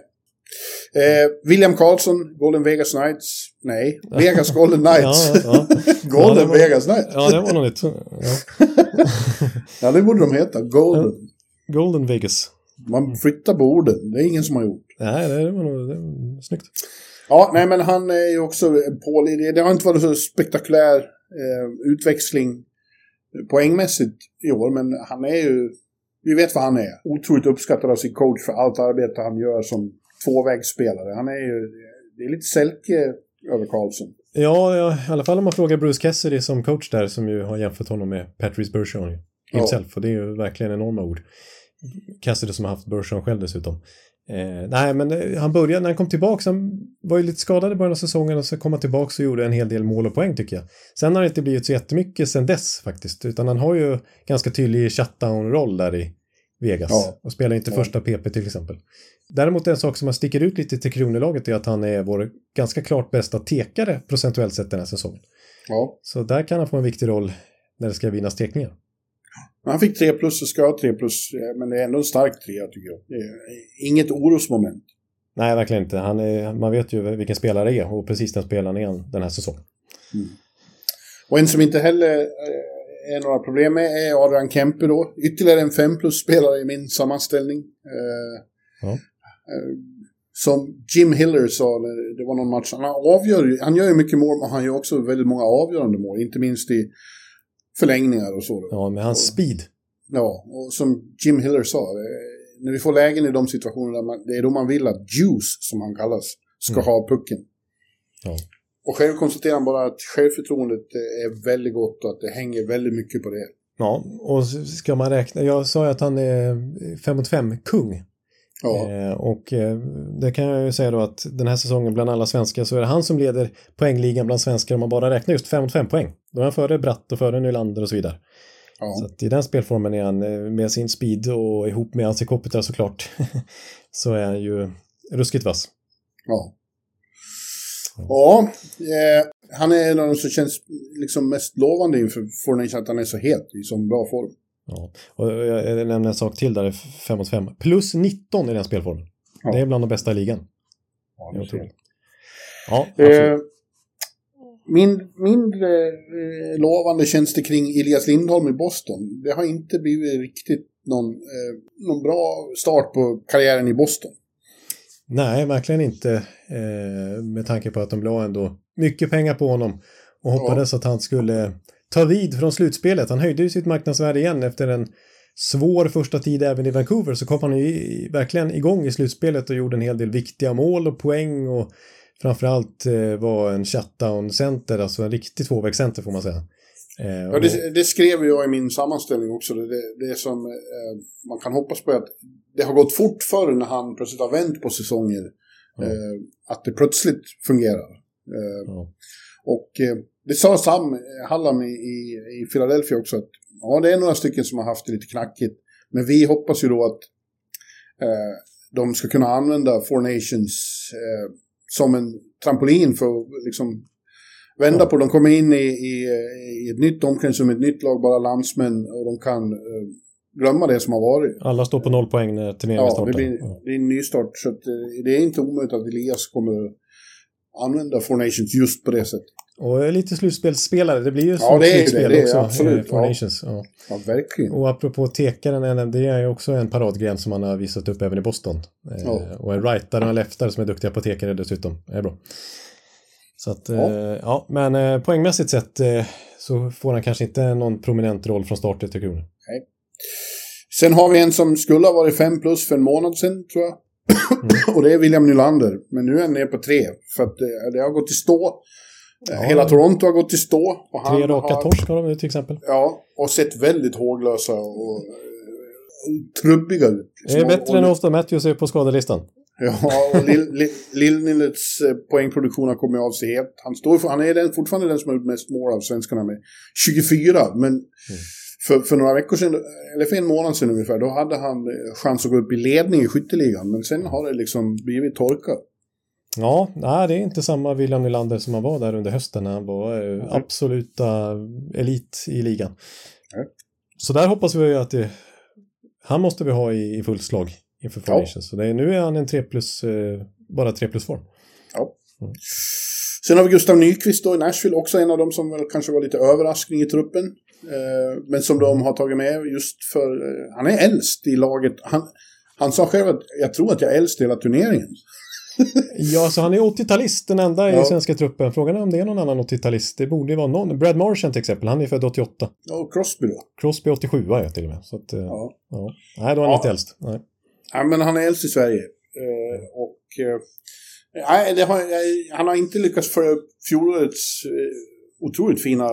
Eh, William Karlsson, Golden Vegas Knights. Nej, Vegas Golden Knights. ja, ja. Golden ja, var, Vegas Knights. Ja, det var något nytt. Ja. ja, det borde de heta. Golden. Ja, Golden Vegas. Man flyttar på orden. Det är ingen som har gjort. Nej, det var nog det var snyggt. Ja, nej, men han är ju också pålitlig. Det har inte varit så spektakulär eh, utväxling poängmässigt i år, men han är ju, vi vet vad han är. Otroligt uppskattad av sin coach för allt arbete han gör som tvåvägsspelare. Han är ju, det är lite Selke över Karlsson. Ja, ja, i alla fall om man frågar Bruce Cassidy som coach där, som ju har jämfört honom med Patrice Bergeron himself, ja. Och det är ju verkligen enorma ord. Cassidy som har haft Bergeron själv dessutom. Eh, nej, men han började, när han kom tillbaka, han var ju lite skadad i början av säsongen och så kom han tillbaka och gjorde en hel del mål och poäng tycker jag. Sen har det inte blivit så jättemycket sen dess faktiskt, utan han har ju ganska tydlig shutdown-roll där i Vegas ja. och spelar inte ja. första P P till exempel. Däremot en sak som sticker ut lite till Kronelaget är att han är vår ganska klart bästa tekare procentuellt sett den här säsongen. Ja. Så där kan han få en viktig roll när det ska vinnas tekningar. Han fick tre plus och ska ha tre plus, men det är ändå en stark tre tycker jag. Det är inget orosmoment. Nej, verkligen inte. Han är, man vet ju vilken spelare är och precis den spelaren är han den här säsongen. Mm. Och en som inte heller är några problem med är Adrian Kempe då. Ytterligare en fem plus-spelare i min sammanställning. Ja. Som Jim Hiller sa, det var någon match. Han, avgör, han gör ju mycket mål, men han gör också väldigt många avgörande mål. Inte minst i förlängningar och så. Ja, med hans och, speed. Ja, och som Jim Hiller sa, när vi får lägen i de situationerna, man, det är då man vill att Juice, som han kallas, ska mm. ha pucken. Ja. Och själv konstaterar han bara att självförtroendet är väldigt gott och att det hänger väldigt mycket på det. Ja, och ska man räkna, jag sa ju att han är fem mot fem kung. Ja. Eh, och eh, det kan jag ju säga då att den här säsongen bland alla svenskar så är det han som leder poängligan bland svenskar om man bara räknar just fem mot fem poäng. Då är han före Bratt och före Nylander och så vidare. Ja. Så att i den spelformen är han med sin speed och ihop med Ansi Kopitar såklart så är han ju ruskigt vass. Ja. Ja, eh, han är en av de som känns liksom mest lovande inför Fornation att han är så het i sån bra form. Ja, och jag nämner en sak till där, fem mot fem. Plus nitton i den spelformen. Ja. Det är bland de bästa i ligan. Ja, det tror jag. Ja, absolut. Eh, min, mindre eh, lovande känns det kring Elias Lindholm i Boston. Det har inte blivit riktigt någon, eh, någon bra start på karriären i Boston. Nej, verkligen inte. Eh, med tanke på att de la ändå mycket pengar på honom och hoppades ja. att han skulle ta vid från slutspelet. Han höjde ju sitt marknadsvärde igen efter en svår första tid även i Vancouver. Så kom han ju verkligen igång i slutspelet och gjorde en hel del viktiga mål och poäng och framförallt eh, var en shutdown-center, alltså en riktig tvåvägscenter får man säga. Eh, ja, det, det skrev jag i min sammanställning också. Det, det, det som eh, man kan hoppas på är att det har gått fort förr när han plötsligt har vänt på säsonger. Ja. Eh, att det plötsligt fungerar. Eh, ja. Och eh, det sa Sam Hallam i, i, i Philadelphia också att ja, det är några stycken som har haft det lite knackigt. Men vi hoppas ju då att eh, de ska kunna använda Four Nations eh, som en trampolin för att liksom vända ja. på. De kommer in i, i, i ett nytt omkring ett nytt lag, bara landsmän, och de kan eh, glömma det som har varit. Alla står på noll poäng när turneringen ja, startar. Det blir, ja, det är en ny start. Så att, det är inte omöjligt att Elias kommer använda Four Nations just på det sättet. Och lite slutspelsspelare, det blir ju ja, det är slutspel det, det också. Är absolut. Four ja. Nations. Ja. ja, verkligen. Och apropå tekaren, det är ju också en paradgren som man har visat upp även i Boston. Ja. Eh, och en rightare och en leftare som är duktiga på tekare dessutom. Det är bra. Så att, ja, eh, ja men eh, poängmässigt sett eh, så får han kanske inte någon prominent roll från start till Tre Kronor. Nej. Sen har vi en som skulle ha varit fem plus för en månad sedan, tror jag. Mm. Och det är William Nylander. Men nu är han ner på tre. För att det, det har gått i stå. Ja. Hela Toronto har gått i stå. Och han tre raka har, torsk har de till exempel. Ja, och sett väldigt håglösa och, och trubbiga ut. Det är bättre och, än Auston Matthews på skadelistan. Ja, och Lill-Nillets poängproduktion har kommit av sig helt. Han, står för, han är den, fortfarande den som har gjort mest mål av svenskarna med tjugofyra. Men mm. för, för några veckor sedan, eller för en månad sedan ungefär, då hade han chans att gå upp i ledning i skytteligan. Men sen har det liksom blivit torka. Ja, nej, det är inte samma William Nylander som han var där under hösten när han var eh, mm. absoluta elit i ligan. Mm. Så där hoppas vi ju att det, han måste vi ha i, i fullt slag inför Four Nations. Ja. Så det är, nu är han en tre plus, eh, bara tre plus form. Ja. Mm. Sen har vi Gustav Nyqvist då i Nashville, också en av dem som väl kanske var lite överraskning i truppen. Eh, men som de har tagit med just för, eh, han är äldst i laget. Han, han sa själv att jag tror att jag är äldst i hela turneringen. Ja, så han är åttiotalist, den enda ja. i svenska truppen. Frågan är om det är någon annan åttiotalist. Det borde ju vara någon. Brad Marchand till exempel, han är född åttioåtta. Ja, och Crosby då. Crosby åttiosju var jag till och med. Så att, ja. Ja. Nej, då är han ja. inte äldst. Nej. Ja, men han är äldst i Sverige. Eh, och eh, nej, det har, han har inte lyckats föra upp fjolårets eh, otroligt fina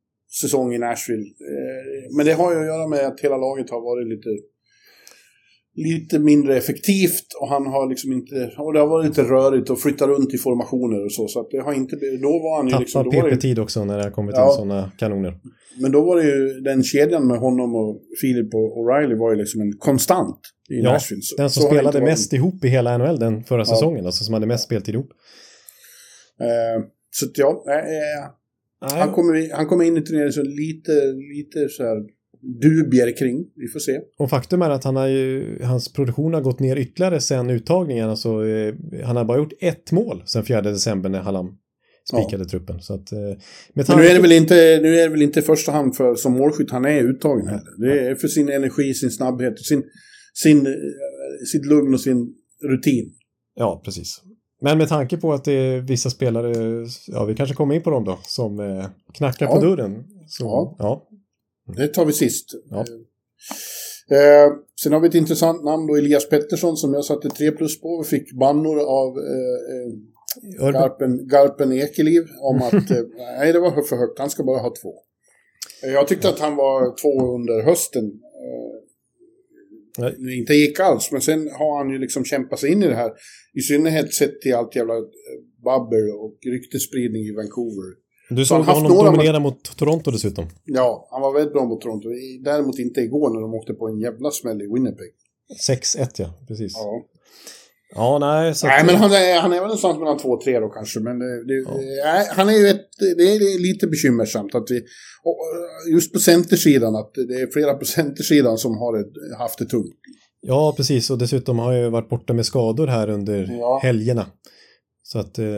säsong i Nashville. Eh, men det har ju att göra med att hela laget har varit lite lite mindre effektivt och han har liksom inte, och det har varit lite rörigt och flyttat runt i formationer och så, så att det har inte, då var han ju tappar liksom... Tappar P P-tid också när det har kommit ja, in sådana kanoner. Men då var det ju, den kedjan med honom och Philip och O'Reilly var ju liksom en konstant i ja, Nashville. Så, den som så spelade varit... mest ihop i hela N H L den förra ja. säsongen, alltså som hade mest speltid ihop. Eh, så att ja, eh, han, kommer, han kommer in i turneringen så lite, lite så här dubier kring, vi får se. Och faktum är att han har ju, hans produktion har gått ner ytterligare sen uttagningen, alltså, eh, han har bara gjort ett mål sen fjärde december när Hallam spikade ja. truppen. Så att, eh, men nu är det väl inte, nu är det väl inte i första hand för, som målskytt han är uttagen heller. Det är för sin energi, sin snabbhet, sin, sin, sitt lugn och sin rutin. Ja, precis. Men med tanke på att det är vissa spelare, ja vi kanske kommer in på dem då, som eh, knackar ja. på dörren. Så, ja. ja. Det tar vi sist. Ja. Eh, sen har vi ett intressant namn då, Elias Pettersson, som jag satte tre plus på. Vi fick bannor av eh, Garpen, Garpen Ekeliv om att eh, nej, det var för högt, han ska bara ha två. Eh, jag tyckte ja. att han var två under hösten. Eh, inte gick alls, men sen har han ju liksom kämpat sig in i det här. I synnerhet sett till allt jävla babbel och ryktespridning i Vancouver. Du såg honom några... dominera mot Toronto dessutom. Ja, han var väldigt bra mot Toronto. Däremot inte igår när de åkte på en jävla smäll i Winnipeg. sex ett, ja, precis. Ja, ja nej. Så nej, att... men han är, han är väl någonstans mellan två och tre då kanske. Men det, det, ja. nej, han är ju ett, det är lite bekymmersamt att vi, just på centersidan, att det är flera på centersidan som har ett, haft det tungt. Ja, precis. Och dessutom har jag ju varit borta med skador här under ja. helgerna. Så att, eh...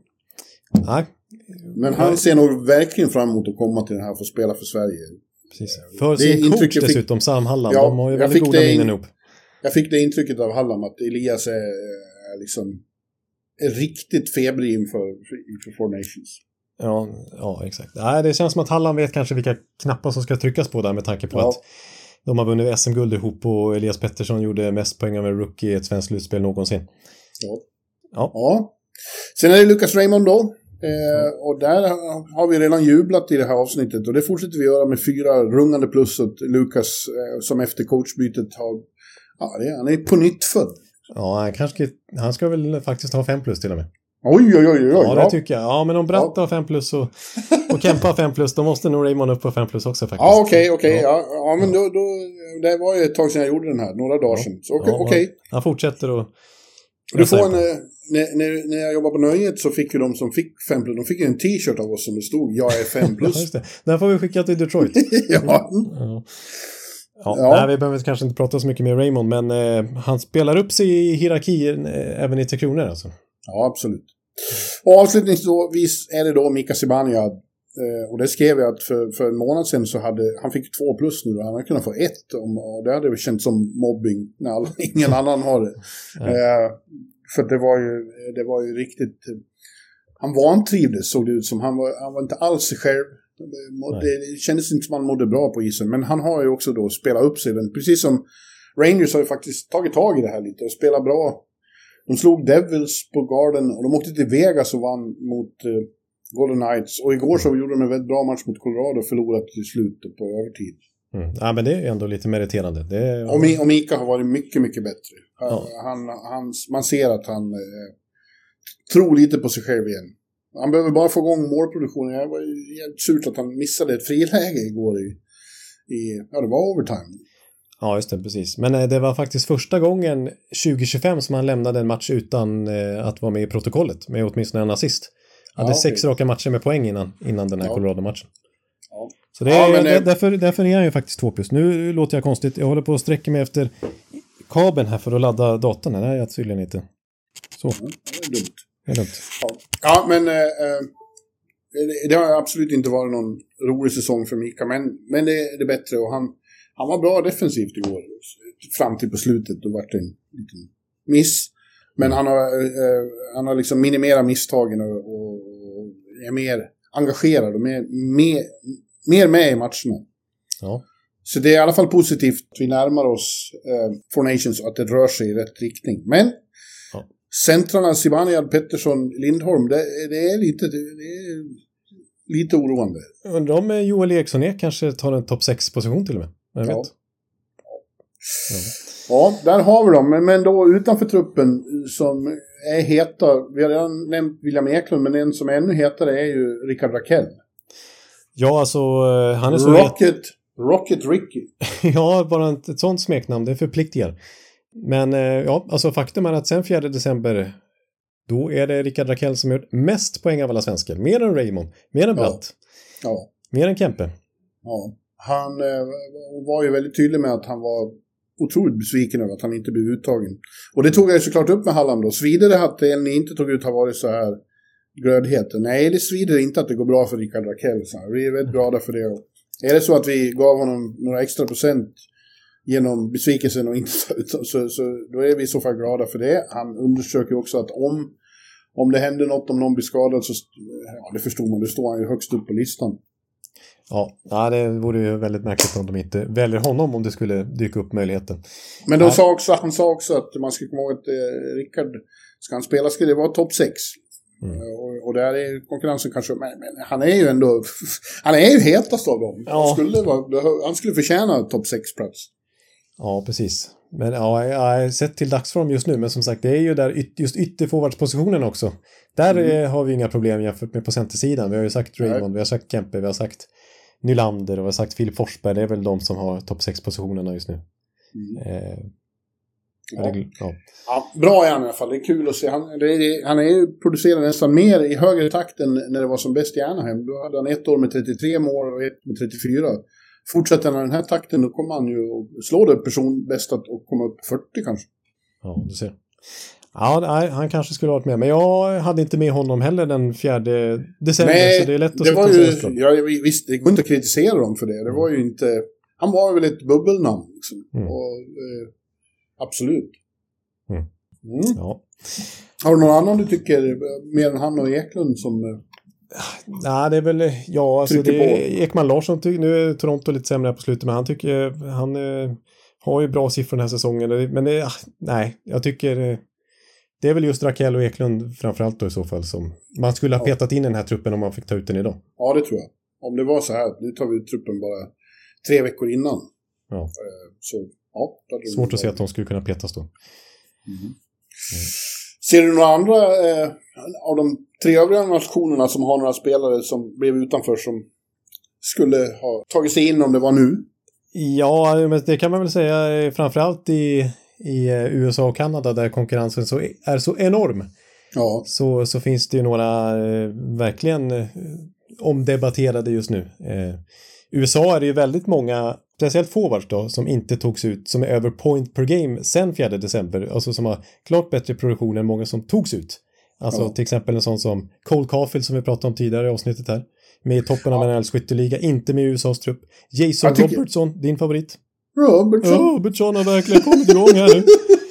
nej. Men han ser nog verkligen fram emot att komma till den här för att spela för Sverige. Precis. För sin coach fick... dessutom, Sam Hallam. Ja, de har ju väldigt goda minnen ihop. Jag fick det intrycket av Hallam att Elias är, är liksom är riktigt febrig inför, inför Four Nations. Ja, ja, exakt. Nej, det känns som att Hallam vet kanske vilka knappar som ska tryckas på där med tanke på ja. att de har vunnit S M-guld ihop och Elias Pettersson gjorde mest poäng av en rookie i ett svenskt slutspel någonsin. Ja. Ja. ja. Sen är det Lucas Raymond då. Eh, och där har vi redan jublat i det här avsnittet och det fortsätter vi göra med fyra rungande plus åt Lucas eh, som efter coachbytet har, ja, det, han är på nytt född. Ja, han, kanske, han ska väl faktiskt ha fem plus till och med. Oj, oj, oj, oj. Ja, det tycker jag. Ja, men om Bratt ja. har fem plus och, och Kempa har fem plus, då måste nog Raymond upp på fem plus också faktiskt. Ja, okej, okay, okej. Okay, ja. ja, men då, då, det var ju ett tag sedan jag gjorde den här, några dagar ja. sedan. Så okej. Okay, ja, okay. Han fortsätter och... Du får en, när, när, när jag jobbade på Nöjet så fick ju de som fick fem plus, de fick ju en t-shirt av oss som det stod, jag är fem plus. Ja, just det. Den får vi skicka till Detroit. ja. ja. Ja, ja. Nej, vi behöver kanske inte prata så mycket med Raymond, men eh, han spelar upp sig i hierarkin eh, även i Tre Kronor alltså. Ja, absolut. Och avslutningsvis är det då Mika Zibanejad. Eh, och det skrev jag att för, för en månad sedan så hade han fick två plus nu och han hade kunnat få ett om, och det hade känts som mobbing när all, ingen annan har det. Eh, för det var ju det var ju riktigt han vantrivdes såg det ut som han var, han var inte alls sig själv. Det, det kändes inte som han mådde bra på isen, men han har ju också då spelat upp sig den, precis som Rangers har ju faktiskt tagit tag i det här lite och spelat bra. De slog Devils på Garden och de åkte till Vegas och vann mot uh, Golden Knights. Och igår så gjorde de en väldigt bra match mot Colorado och förlorat till slut på övertid. Mm. Ja, men det är ändå lite meriterande. Det är... och, Mi- och Mika har varit mycket, mycket bättre. Ja. Han, han, man ser att han eh, tror lite på sig själv igen. Han behöver bara få igång målproduktionen. Det var helt surt att han missade ett friläge igår i, i ja, det var overtime. Ja, just det, precis. Men det var faktiskt första gången tjugo tjugofem som han lämnade en match utan eh, att vara med i protokollet, med åtminstone en assist. Han hade ja, sex okay. raka matcher med poäng innan, innan den här ja. Colorado-matchen. Ja. Så det är, ja, men det... därför, därför är han ju faktiskt två plus. Nu låter jag konstigt. Jag håller på att sträcka mig efter kabeln här för att ladda datorn. Nej, jag tydligen inte. Så. Ja, det är dumt. Det är dumt. Ja, ja men eh, det, det har absolut inte varit någon rolig säsong för Mika, men, men det, det är bättre och han Han var bra defensivt igår. Fram till på slutet. Då var det en liten miss. Men han har, eh, han har liksom minimerat misstagen och, och, och är mer engagerad och mer, mer, mer med i matcherna. Ja. Så det är i alla fall positivt. Vi närmar oss eh, Four Nations och att det rör sig i rätt riktning. Men ja. Centrarna Zibanejad, Pettersson, Lindholm, det, det är lite... Det, det är lite oroande. Undrar om Joel Eriksson är kanske tar en topp sex position till och med. Jag vet. Ja. Ja. Ja, där har vi dem. Men, men då utanför truppen som är heta, vi har redan nämnt William Eklund, men en som är ännu hetare är ju Rickard Rakell. Ja, alltså han är så Rocket, het... Rocket Ricky. Ja, bara ett, ett sånt smeknamn, det förpliktigar. Men ja, alltså faktum är att sen fjärde december då är det Rickard Rakell som har gjort mest poäng av alla svenskar. Mer än Raymond, mer än Bratt. Ja. Ja. Mer än Kempe. Ja, han eh, var ju väldigt tydlig med att han var otroligt besviken över att han inte blev uttagen. Och det tog jag ju såklart upp med Halland då. Svider det att det ni inte tog ut har varit så här glödheten. Nej, det svider inte att det går bra för Rickard Rakell. Vi är väldigt glada för det. Och är det så att vi gav honom några extra procent genom besvikelsen och inte så, så, så då är vi i så fall glada för det. Han undersöker också att om, om det händer något, om någon blir skadad så, ja, det förstod man, det står han ju högst upp på listan. Ja, det vore ju väldigt märkligt om de inte väljer honom om det skulle dyka upp möjligheten. Men de sa också, han sa också att man ska komma ihåg att eh, Rickard, ska han spela ska det vara topp sex. Mm. Och, och där är konkurrensen kanske, men, men han är ju ändå, han är ju hetast av dem. Ja. Han, skulle vara, han skulle förtjäna topp sex-plats. Ja, precis. Men ja, jag har sett till dagsform just nu, men som sagt, det är ju där just ytterforwardspositionen också. Där mm. har vi inga problem jämfört med på centersidan. Vi har ju sagt Raymond, Nej. vi har sagt Kempe, vi har sagt Nylander och vi har sagt Filip Forsberg. Det är väl de som har topp sex-positionerna just nu. Mm. Eh, ja. Det, ja. Ja, bra är han i alla fall, det är kul att se. Han, det är, han är ju producerad nästan mer i högre takt än när det var som bäst i Anaheim. Då hade han ett år med trettiotre mål och ett med trettiofyra. Fortsätter han den här takten, då kommer han ju att slå det person bäst att komma upp på fyrtio kanske. Ja, du ser. Ja, nej, han kanske skulle ha varit med. Men jag hade inte med honom heller den fjärde december. Nej, så det är lätt att det var ju, ja, visst, det går inte att kritisera dem för det. Det var ju inte... Han var väl ett bubbelnamn. Liksom. Mm. Och, eh, absolut. Mm. Mm. Ja. Har du någon annan du tycker, mer än han och Eklund, som... Nej, det är väl... Ja, alltså det är Ekman Larsson. Ty- nu är Toronto lite sämre på slutet, men han tycker... Han eh, har ju bra siffror den här säsongen. Men det, nej, jag tycker... Det är väl just Rakell och Eklund framförallt då i så fall som man skulle ha petat in i den här truppen om man fick ta ut den idag. Ja, det tror jag. Om det var så här, nu tar vi ut truppen bara tre veckor innan. Ja. Så, ja. Svårt att se att de skulle kunna petas då. Mm. Mm. Ser du några andra eh, av de tre övriga nationerna som har några spelare som blev utanför som skulle ha tagit sig in om det var nu? Ja, men det kan man väl säga framförallt i i U S A och Kanada där konkurrensen så är så enorm. Ja. Så, så finns det ju några eh, verkligen eh, omdebatterade just nu. Eh, U S A är det ju väldigt många, speciellt forwards då, som inte togs ut, som är över point per game sen fjärde december. Alltså som har klart bättre produktion än många som togs ut. Alltså ja. Till exempel en sån som Cole Caulfield som vi pratade om tidigare i avsnittet här. Med i toppen av ja. N H L:s skytteliga, inte med U S A's trupp. Jason tycker... Robertson, din favorit. Robertson. Robertson har verkligen kommit igång här nu.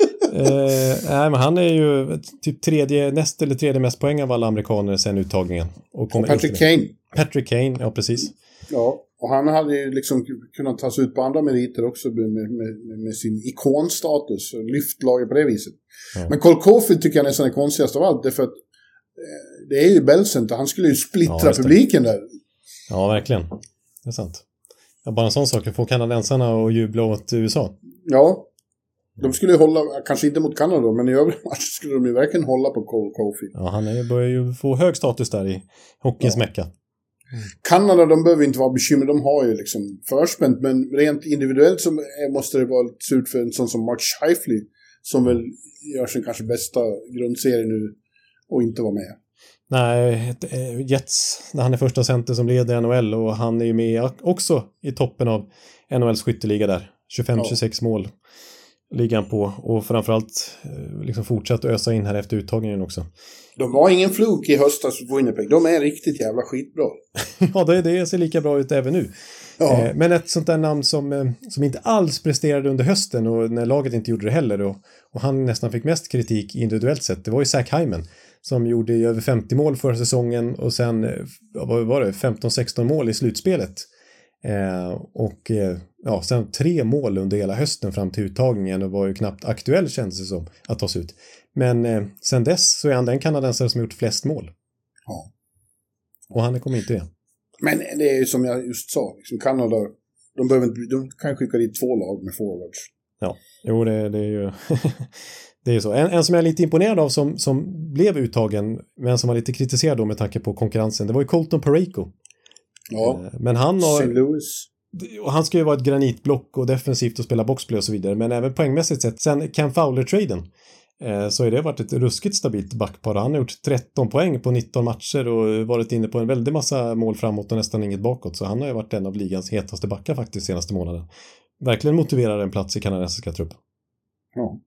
eh, nej, men han är ju typ tredje, näst eller tredje mest poäng av alla amerikaner sen uttagningen. Och, och Patrick Kane. Patrick Kane, ja precis. Ja, och han hade ju liksom kunnat tas ut på andra meriter också med, med, med, med sin ikonstatus och lyftlaget på det viset. Ja. Men Cole Caulfield tycker jag nästan är konstigast av allt, därför att eh, det är ju Bellcenter, han skulle ju splittra ja, publiken där. Ja, verkligen. Det är sant. Ja, bara en sån sak, få kanadensarna att jubla åt U S A. Ja, de skulle ju hålla, kanske inte mot Kanada, men i övriga matcher skulle de ju verkligen hålla på Cole Caulfield. Ja, han är, börjar ju få hög status där i hockeyns ja. mecka. Mm. Kanada, de behöver inte vara bekymrade, de har ju liksom förspänt, men rent individuellt så måste det vara lite surt för en sån som Mark Scheifele, som väl gör sin kanske bästa grundserie nu och inte var med. Nej, Jets, när han är första center som leder N H L och han är ju med också i toppen av N H L:s skytteliga där. tjugofem tjugosex ja. mål ligger han på och framförallt liksom fortsatt ösa in här efter uttagningen också. De var ingen fluk i höstas för Winnipeg, de är riktigt jävla skitbra. Ja, det, det ser lika bra ut även nu. Ja. Men ett sånt där namn som, som inte alls presterade under hösten och när laget inte gjorde det heller och, och han nästan fick mest kritik individuellt sett, det var ju Zach Hyman som gjorde över femtio mål förra säsongen och sen, vad var det, femton sexton mål i slutspelet. Eh, och eh, ja, sen tre mål under hela hösten fram till uttagningen och var ju knappt aktuell känns det som att tas ut. Men eh, sen dess så är han den kanadensare som gjort flest mål. Ja. Och han kommer inte det. Men det är ju som jag just sa, liksom Kanada, de, behöver inte, de kan skicka dit två lag med forwards. Ja, jo det, det är ju det är ju så. En, en som jag är lite imponerad av som, som blev uttagen, men som var lite kritiserad då med tanke på konkurrensen, det var ju Colton Parayko. Ja, men han har, Saint Louis. Och han ska ju vara ett granitblock och defensivt och spela boxplay och så vidare, men även poängmässigt sett, sen Cam Fowler-traden eh, så har det varit ett ruskigt stabilt backpar. Han har gjort tretton poäng på nitton matcher och varit inne på en väldigt massa mål framåt och nästan inget bakåt, så han har ju varit en av ligans hetaste backar faktiskt senaste månaden. Verkligen motiverar en plats i kanadensiska trupp. Ja.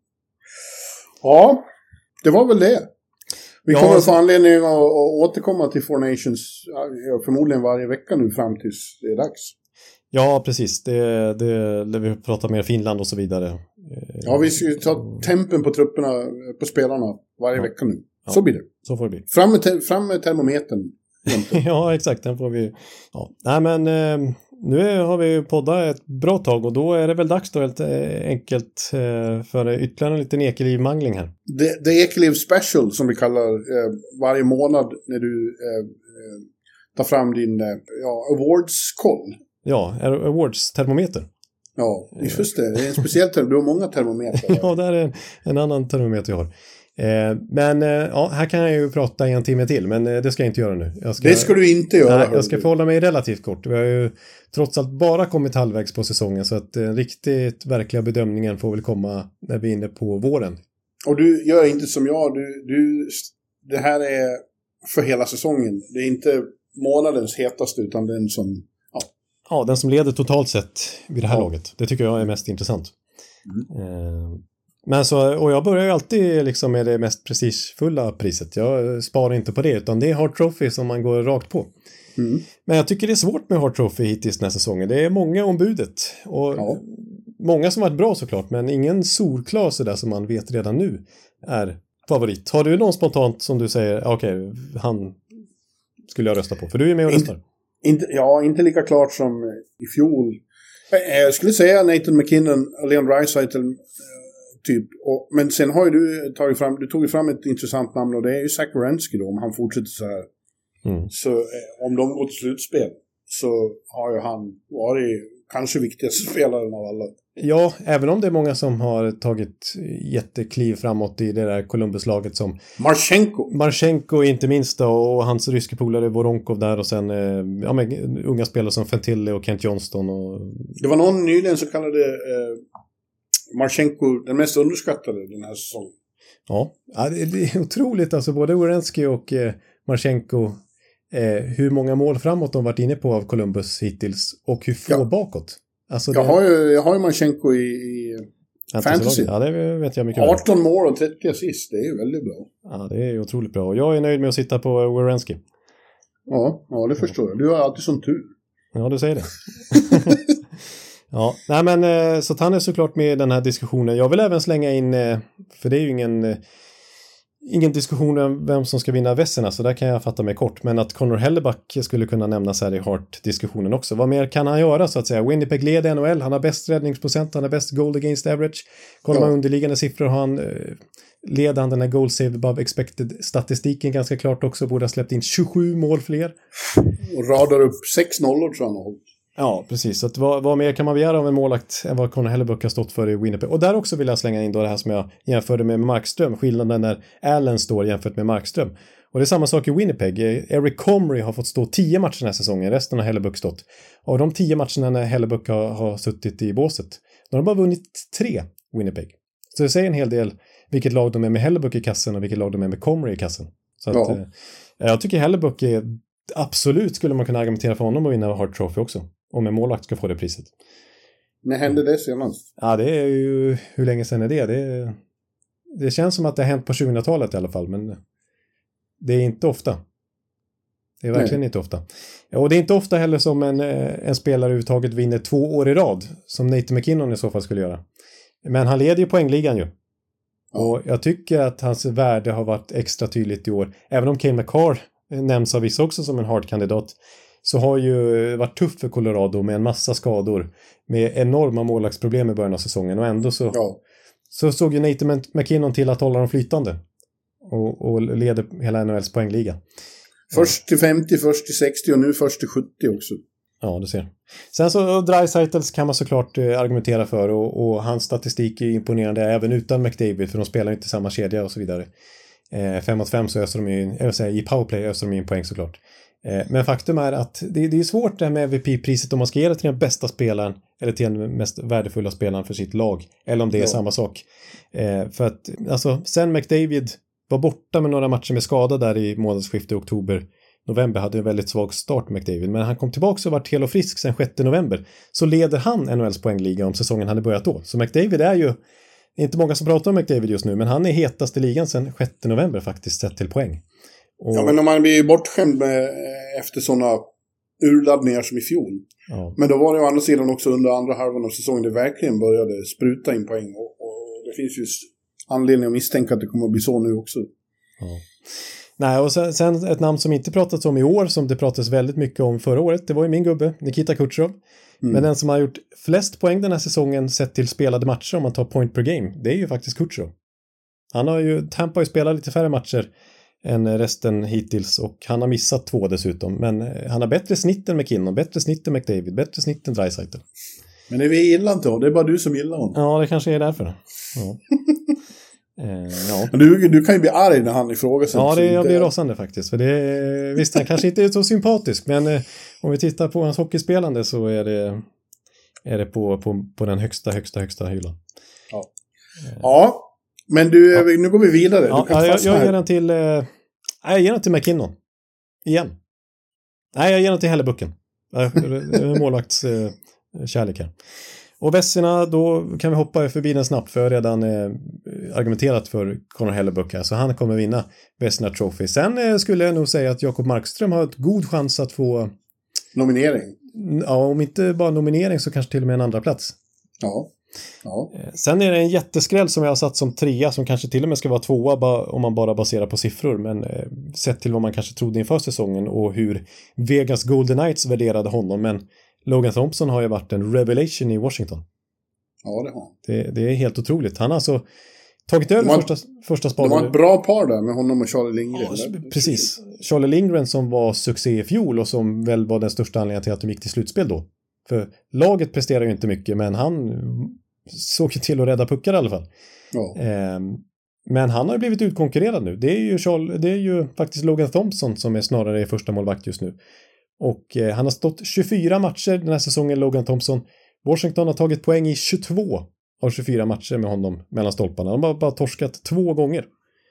Ja, det var väl det. Vi ja, kommer att få anledning att, att återkomma till Four Nations förmodligen varje vecka nu fram tills det är dags. Ja, precis. Det, det, det vi pratar mer Finland och så vidare. Ja, vi ska ta tempen på trupperna, på spelarna varje ja. vecka nu. Så ja, blir det. Så får det bli. Fram med, te- fram med termometern. Ja, exakt. Den får vi... Ja. Nej, men eh, nu har vi poddat ett bra tag och då är det väl dags då helt enkelt eh, för ytterligare en liten Ekeliv-mangling här. Det, det Ekeliv Special som vi kallar eh, varje månad när du eh, tar fram din eh, ja, awards-koll. Ja, awards-termometer. Ja, just det. Det är en speciell term. Du har många termometrar. Ja, det är en, en annan termometer jag har. Eh, men eh, ja, här kan jag ju prata en timme till, men eh, det ska jag inte göra nu. Jag ska, det ska du inte göra. Nej, jag ska förhålla mig relativt kort. Vi har ju trots allt bara kommit halvvägs på säsongen, så att eh, riktigt verkliga bedömningen får väl komma när vi är inne på våren. Och du gör inte som jag. Du, du, det här är för hela säsongen. Det är inte månadens hetaste utan den som... Ja, ja den som leder totalt sett vid det här ja. laget. Det tycker jag är mest intressant. Mm. Eh, Men så, och jag börjar ju alltid liksom med det mest prestigefulla priset. Jag sparar inte på det, utan det är Hart Trophy som man går rakt på. Mm. Men jag tycker det är svårt med Hart Trophy hittills den här säsongen. Det är många ombudet. Och ja. många som har varit bra såklart, men ingen solklar så där som man vet redan nu är favorit. Har du någon spontant som du säger, okej, okay, han skulle jag rösta på? För du är med och röstar. Inte, ja, inte lika klart som i fjol. Jag skulle säga Nathan McKinnon och Leon Draisaitl typ. Och, men sen har ju du tagit fram, du tog ju fram ett intressant namn och det är ju Zach Werenski då, om han fortsätter så här. Mm. Så eh, om de går till slutspel så har ju han varit kanske viktigaste spelaren av alla. Ja, även om det är många som har tagit jättekliv framåt i det där Columbus-laget som Marchenko. Marchenko inte minst då, och hans ryske polare Voronkov där och sen eh, ja, men, unga spelare som Fentille och Kent Johnston. Och... Det var någon nyligen så kallade eh, Marchenko den mest underskattade den här säsongen. Ja, det är otroligt alltså, både Werenski och eh, Marchenko eh, hur många mål framåt de varit inne på av Columbus hittills och hur få ja. bakåt. Alltså, jag, det... har ju, jag har ju Marchenko i, i fantasy. Ja, det vet jag mycket arton väl. Mål och trettio assist, det är ju väldigt bra. Ja, det är otroligt bra och jag är nöjd med att sitta på Werenski. Ja, ja, det förstår jag. Du har alltid sån tur. Ja, du säger det. Ja, nej men så att han är såklart med i den här diskussionen. Jag vill även slänga in, för det är ju ingen, ingen diskussion om vem som ska vinna vässorna, så där kan jag fatta mig kort. Men att Connor Hellebuck skulle kunna nämnas här i Hart-diskussionen också. Vad mer kan han göra så att säga? Winnipeg leder N H L, han har bäst räddningsprocent, han har bäst goal against average. Kollar man ja. underliggande siffror har han leder han den här goal save above expected statistiken ganska klart också. Borde ha släppt in tjugosju mål fler. Och radar upp sex nollor tror jag han har hållit. Ja, precis. Så att vad, vad mer kan man begära av en målakt än vad Connor Hellebuck har stått för i Winnipeg? Och där också vill jag slänga in då det här som jag jämförde med Markström. Skillnaden när Allen står jämfört med Markström. Och det är samma sak i Winnipeg. Eric Comrie har fått stå tio matcher den här säsongen. Resten har Hellebuck stått. Och de tio matcherna när Hellebuck har, har suttit i båset, då har de bara vunnit tre Winnipeg. Så det säger en hel del vilket lag de är med Hellebuck i kassen och vilket lag de är med Comrie i kassen. Så att, ja. eh, jag tycker Hellebuck är absolut, skulle man kunna argumentera för honom att vinna Hart Trophy också. Om en målvakt ska få det priset. När hände det senast? Ja, det är ju... Hur länge sedan är det? Det, det känns som att det har hänt på tjugohundratalet i alla fall. Men det är inte ofta. Det är verkligen Nej. inte ofta. Och det är inte ofta heller som en, en spelare överhuvudtaget vinner två år i rad. Som Nathan McKinnon i så fall skulle göra. Men han leder ju poängligan ju. Ja. Och jag tycker att hans värde har varit extra tydligt i år. Även om Cale Makar nämns av vissa också som en Hart-kandidat, så har ju varit tufft för Colorado med en massa skador, med enorma målvaktsproblem i början av säsongen, och ändå så, ja. så såg ju Nathan McKinnon till att hålla dem flytande och, och leder hela N H L:s poängliga. Först till femtio, först till sextio och nu först till sjuttio också. Ja, du ser. Sen så Dreisaitel kan man såklart eh, argumentera för och, och hans statistik är imponerande även utan McDavid för de spelar inte samma kedja och så vidare. Eh, fem mot fem så öser de in, jag vill säga, i powerplay öser de in poäng såklart. Eh, men faktum är att det, det är svårt det här med M V P-priset om man ska ge det till den bästa spelaren eller till den mest värdefulla spelaren för sitt lag. Eller om det är ja. samma sak. Eh, för att alltså, sen McDavid var borta med några matcher med skada där i månadsskiftet oktober november hade en väldigt svag start McDavid, men han kom tillbaka och var hel och frisk sen sjätte november, så leder han N H L:s poängliga om säsongen hade börjat då. Så McDavid är ju, det är inte många som pratar om McDavid just nu, men han är hetast i ligan sen sjätte november faktiskt sett till poäng. Och... Ja, men om man blir ju bortskämd med, efter sådana urladdningar som i fjol. Ja. Men då var det å andra sidan också under andra halvan av säsongen det verkligen började spruta in poäng och, och det finns ju anledning att misstänka att det kommer att bli så nu också. Ja. Nej, och sen, sen ett namn som inte pratats om i år, som det pratades väldigt mycket om förra året, det var ju min gubbe, Nikita Kucherov. Mm. Men den som har gjort flest poäng den här säsongen sett till spelade matcher, om man tar point per game, det är ju faktiskt Kucherov. Han har ju, Tampa har ju spelat lite färre matcher än resten hittills och han har missat två dessutom. Men han har bättre snitt än McKinnon, bättre snitt än McDavid, bättre snitt än Draisaitl. Men det vi gillar inte, det är bara du som gillar honom. Ja, det kanske är därför. Ja. Eh, ja. Men du, du kan ju bli arg när han ifrågasätter. Ja, det, jag blir rasande faktiskt. För det, visst, han kanske inte är så sympatisk, men eh, om vi tittar på hans hockeyspelande så är det, är det på, på, på den högsta, högsta, högsta hyllan. Ja, eh. ja men du, ja. Nu går vi vidare. Ja, du kan jag, jag ger den till eh, jag ger den till McKinnon. Igen. Nej, jag ger den till Hellebucken. Målvakts eh, kärlek här. Och Vesina, då kan vi hoppa förbi den snabbt, för jag har redan eh, argumenterat för Connor Hellebuck här, så han kommer vinna Vesina Trophy. Sen eh, skulle jag nog säga att Jakob Markström har ett god chans att få nominering. Ja, om inte bara nominering så kanske till och med en andra plats. Ja. Ja. Eh, sen är det en jätteskräll som jag har satt som trea, som kanske till och med ska vara tvåa ba, om man bara baserar på siffror, men eh, sett till vad man kanske trodde inför säsongen och hur Vegas Golden Knights värderade honom, men Logan Thompson har ju varit en revelation i Washington. Ja, det har det, det är helt otroligt. Han har alltså tagit över har, första, första spaden. De har ett bra par där med honom och Charlie Lindgren. Ja, precis. Charlie Lindgren som var succé i fjol och som väl var den största anledningen till att de gick till slutspel då. För laget presterar ju inte mycket, men han såg ju till att rädda puckar i alla fall. Ja. Eh, men han har ju blivit utkonkurrerad nu. Det är ju, Charlie, det är ju faktiskt Logan Thompson som är snarare första målvakt just nu. Och eh, han har stått tjugofyra matcher den här säsongen, Logan Thompson. Washington har tagit poäng i tjugotvå av tjugofyra matcher med honom mellan stolparna. De har bara torskat två gånger.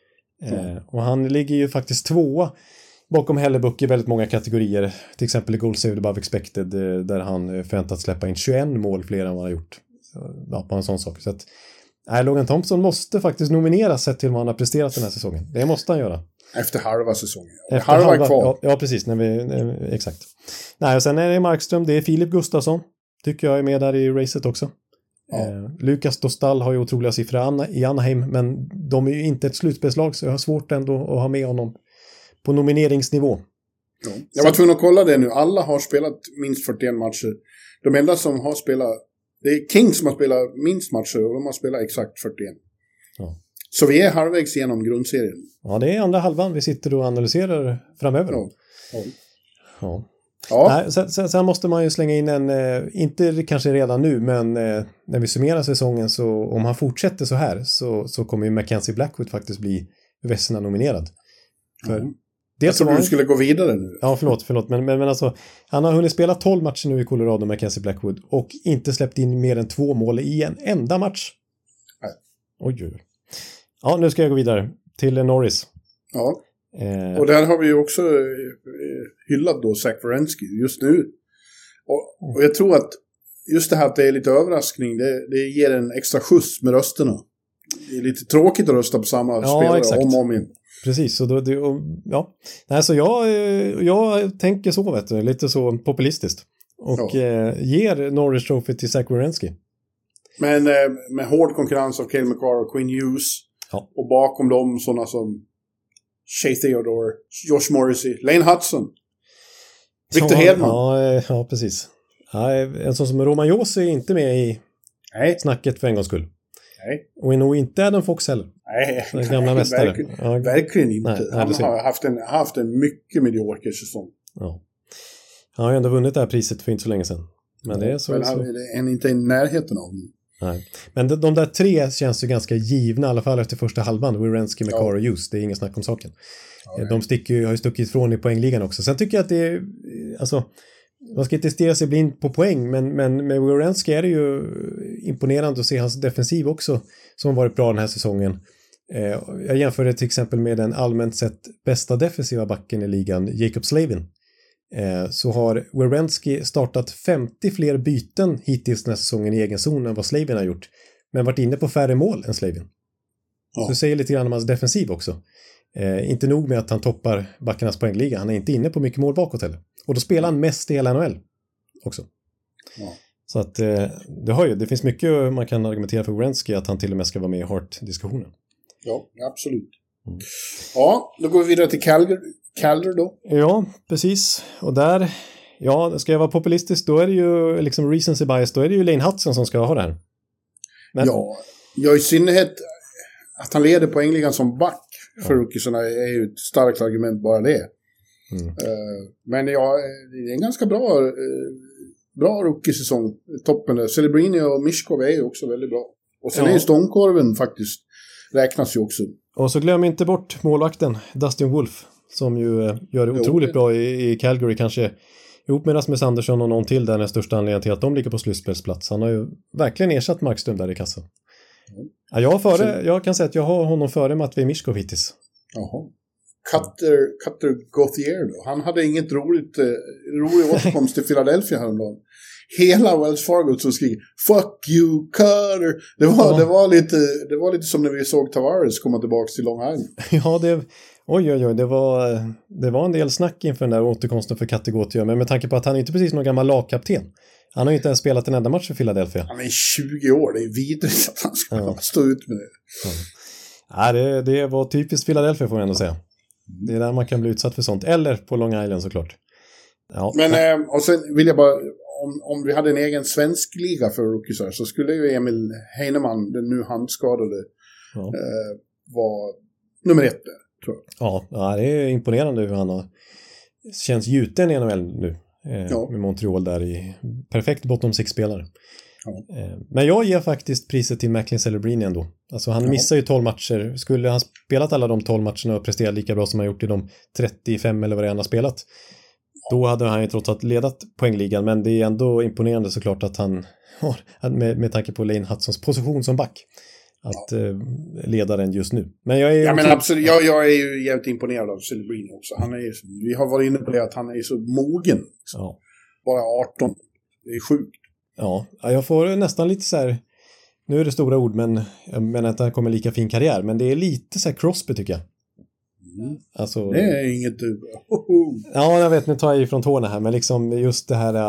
Mm. Eh, och han ligger ju faktiskt tvåa bakom Hellebuck i väldigt många kategorier. Till exempel i goal saved above expected, eh, där han förväntat släppa in tjugoett mål fler än vad han har gjort. Ja, på en sån sak. Så att, nej, Logan Thompson måste faktiskt nomineras sett till vad han har presterat den här säsongen. Det måste han göra. Efter halva säsongen. Efter halva, halva kvar. Ja, ja, precis. När vi, när, exakt. Nej, och sen är det Markström. Det är Filip Gustafsson. Tycker jag är med där i racet också. Ja. Eh, Lukas Dostal har ju otroliga siffror i Anaheim. Men de är ju inte ett slutspelslag, så jag har svårt ändå att ha med honom på nomineringsnivå. Ja. Jag var tvungen att kolla det nu. Alla har spelat minst fyrtioen matcher. De enda som har spelat... Det är Kings som har spelat minst matcher och de har spelat exakt fyrtioen. Ja. Så vi är halvvägs igenom grundserien. Ja, det är andra halvan vi sitter och analyserar framöver. Ja. Ja. Ja. Ja. Nej, sen, sen, sen måste man ju slänga in en, eh, inte kanske redan nu, men eh, när vi summerar säsongen, så om han fortsätter så här så, så kommer ju Mackenzie Blackwood faktiskt bli Vesina nominerad. För mm. Jag trodde du skulle gå vidare nu. Ja, förlåt, förlåt. Men, men, men alltså, han har hunnit spela tolv matcher nu i Colorado, Mackenzie Blackwood, och inte släppt in mer än två mål i en enda match. Nej. Oj, oj. Ja, nu ska jag gå vidare till Norris. Ja, eh. och där har vi ju också eh, hyllat då Zach Werenski just nu. Och, och jag tror att just det här att det är lite överraskning, det, det ger en extra skjuts med rösterna. Det är lite tråkigt att rösta på samma ja, spelare exakt. om och om igen. Precis, och då, det, och, ja. Nej, så jag, jag tänker så, vet du, lite så populistiskt. Och ja. eh, ger Norris Trophy till Zach Werenski. Men eh, med hård konkurrens av Cale Makar och Quinn Hughes. Ja. Och bakom dem sådana som Shea Theodore, Josh Morrissey, Lane Hudson, Victor ja, Hedman. Ja, ja, precis. Ja, en sån som Roman Josi är inte med i Nej. snacket för en gångs skull. Nej. Och är nog inte Adam Fox heller. Nej, den gamla mästare. Verkligen, ja. verkligen inte. Nej, Han har haft en, haft en mycket medioker säsong. Ja. Han har ju ändå vunnit det här priset för inte så länge sedan. Men det är så. Men han är inte i närheten av nu. Nej. Men de, de där tre känns ju ganska givna, i alla fall efter första halvan. Werenski, McCarr och Hughes, det är ingen snack om saken. Ja, de sticker ju, har ju stuckit ifrån i poängligan också. Sen tycker jag att det är, alltså, man ska inte stirra sig blind på poäng, men, men med Werenski är det ju imponerande att se hans defensiv också, som varit bra den här säsongen. Eh, jag jämför det till exempel med den allmänt sett bästa defensiva backen i ligan, Jacob Slavin. Eh, så har Werenski startat femtio fler byten hittills den här säsongen i egen zon än vad Slavin har gjort. Men varit inne på färre mål än Slavin. Ja. Så det säger lite grann om hans defensiv också. Eh, inte nog med att han toppar backarnas poängliga. Han är inte inne på mycket mål bakåt heller. Och då spelar han mest i hela N H L också. Ja. Så att eh, det, har ju, det finns mycket man kan argumentera för Werenski, att han till och med ska vara med i Hart-diskussionen. Ja, absolut. Mm. Ja, då går vi vidare till Calgary. Calder då? Ja, precis. Och där, ja, ska jag vara populistisk, då är det ju liksom recency bias, då är det ju Lane Hutson som ska ha det här. Men... Ja, ja, i synnerhet att han leder poängligan som back för ja. Rookiesarna är ju ett starkt argument bara det. Mm. Uh, men ja, det är en ganska bra uh, bra rookie-säsong. Toppen där. Celebrini och Mishkov är ju också väldigt bra. Och sen ja. är ju stångkorven faktiskt, räknas ju också. Och så glöm inte bort målvakten, Dustin Wolf, som ju gör det otroligt jo, bra i, i Calgary, kanske ihop med Rasmus Andersson och någon till där, den största anledningen till att de ligger på slutspelsplats. Han har ju verkligen ersatt Markström där i kassan. Mm. Ja, jag, har före, jag kan säga att jag har honom före Matvej Mishkov hittills. Jaha. Cutter, Cutter Gauthier då. Han hade inget roligt eh, rolig återkomst till Philadelphia häromdagen. Hela Wells Fargo som skriker fuck you Cutter. Det var, ja. det var lite det var lite som när vi såg Tavares komma tillbaka till Long Island. Ja, det oj oj oj, det var det var en del snack inför den där återkomsten för Cutter Gauthier, men med tanke på att han är inte precis någon gammal lagkapten. Han har ju inte ens spelat en enda match för Philadelphia. Han är tjugo år, det är vidrigt att han ska ja. stå ut med det. Ja, ja det, det var typiskt Philadelphia får man ändå säga. Det är där man kan bli utsatt för sånt. Eller på Long Island såklart. Ja. Men eh, och sen vill jag bara, om, om vi hade en egen svensk liga för rookies så skulle ju Emil Heinemann, den nu handskadade, ja. eh, vara nummer ett där, tror jag. Ja, ja, det är imponerande hur han har känns gjuten i N H L nu. Eh, ja. Med Montreal där i perfekt bottom six-spelare. Ja. Eh, men jag ger faktiskt priset till Macklin Celebrini ändå. Alltså han ja. missar ju tolv matcher. Skulle han spelat alla de tolv matcherna och presterat lika bra som han gjort i de trettiofem eller vad det han har spelat, då hade han ju trots allt ledat poängligan. Men det är ändå imponerande såklart att han har, med, med tanke på Lane Hutsons position som back, att ja. eh, leda den just nu. Men jag är ja, men absolut, jag, jag är ju jävligt imponerad av Celebrini också. Han är, vi har varit inne på det att han är så mogen. Liksom. Ja. Bara arton. Det är sjukt. Ja, jag får nästan lite så här, nu är det stora ord, men jag menar att han kommer lika fin karriär, men det är lite så här Crosby tycker jag. Mm. Alltså, det är inget du. Ja, jag vet, nu tar jag ifrån tårna här, men liksom just det här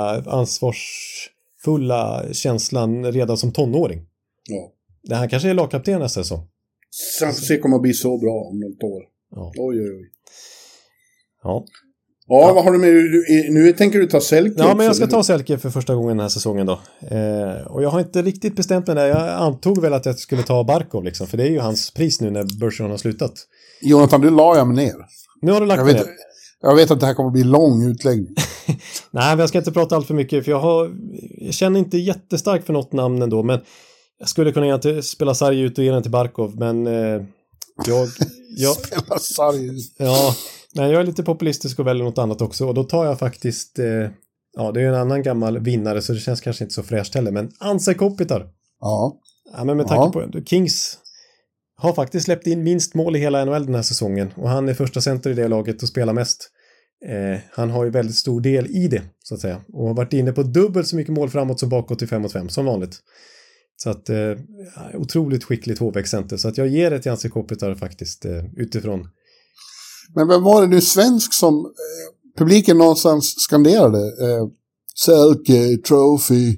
ansvarsfulla känslan redan som tonåring. Ja. Det här kanske är lagkapten nästa så. San Jose kommer att bli så bra om något år. Ja. Oj, oj, oj. Ja. Ja, ja, vad har du med? Nu tänker du ta Selke. Ja, men jag ska ta Selke för första gången den här säsongen då. Eh, och jag har inte riktigt bestämt mig där. Jag antog väl att jag skulle ta Barkov liksom, för det är ju hans pris nu när Bergeron har slutat. Jonathan, du la jag mig ner. Nu har du lagt jag mig vet, ner. Jag vet att det här kommer att bli lång utläggning. Nej, men jag ska inte prata allt för mycket, för jag, har, jag känner inte jättestarkt för något namn ändå, men jag skulle kunna ge spela sarg ut och ge den till Barkov, men eh, jag... jag spela sarg ut. Ja, men jag är lite populistisk och väljer något annat också, och då tar jag faktiskt, eh, ja, det är en annan gammal vinnare, så det känns kanske inte så fräscht heller, men Anze Kopitar. Ja. Ja, men med tanke ja. på Kings har faktiskt släppt in minst mål i hela N H L den här säsongen, och han är första center i det laget och spelar mest. Eh, han har ju väldigt stor del i det, så att säga, och har varit inne på dubbelt så mycket mål framåt som bakåt i fem mot fem, som vanligt. Så att, eh, otroligt skickligt hårväxcenter, så att jag ger det till Anze Kopitar faktiskt, eh, utifrån. Men vem var det nu svensk som eh, publiken någonstans skanderade? Eh, Selke, Trophy.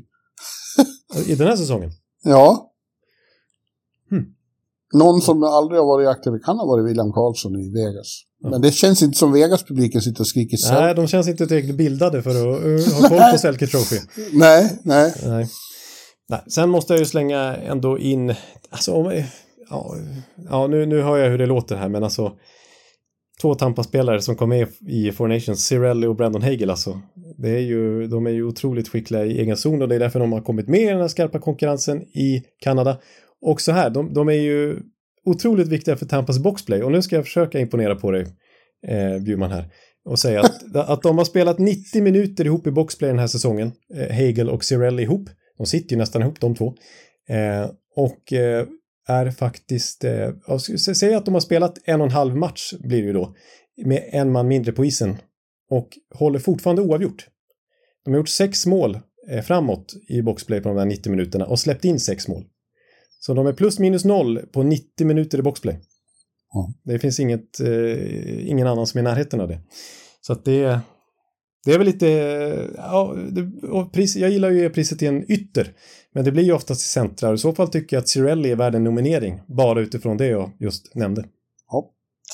I den här säsongen? Ja. Hmm. Någon som aldrig har varit aktiv, kan ha varit William Karlsson i Vegas. Ja. Men det känns inte som Vegas-publiken sitter och skriker Selke. Nej, de känns inte tillräckligt bildade för att uh, ha koll på Selke Trophy. nej, nej, nej. Nej. Sen måste jag ju slänga ändå in, alltså, om, ja, ja nu, nu hör jag hur det låter här, men alltså två Tampa-spelare som kom med i Four Nations, Cirelli och Brandon Hagel, alltså Det är ju, de är ju otroligt skickliga i egen zon och det är därför de har kommit med i den här skarpa konkurrensen i Kanada. Och så här, de, de är ju otroligt viktiga för Tampas boxplay. Och nu ska jag försöka imponera på dig, eh, Bjurman här. Och säga att, att de har spelat nittio minuter ihop i boxplay den här säsongen. Eh, Hagel och Cirelli ihop. De sitter ju nästan ihop de två. Eh, och eh, är faktiskt... Eh, säg att de har spelat en och en halv match blir det ju då. Med en man mindre på isen. Och håller fortfarande oavgjort. De har gjort sex mål eh, framåt i boxplay på de där nittio minuterna. Och släppt in sex mål. Så de är plus minus noll på nittio minuter i boxplay. Mm. Det finns inget, eh, ingen annan som är i närheten av det. Så att det, det är väl lite... Ja, det, och pris, jag gillar ju priset i en ytter. Men det blir ju oftast i centrar. I så fall tycker jag att Cirelli är värd en nominering. Bara utifrån det jag just nämnde. Ja,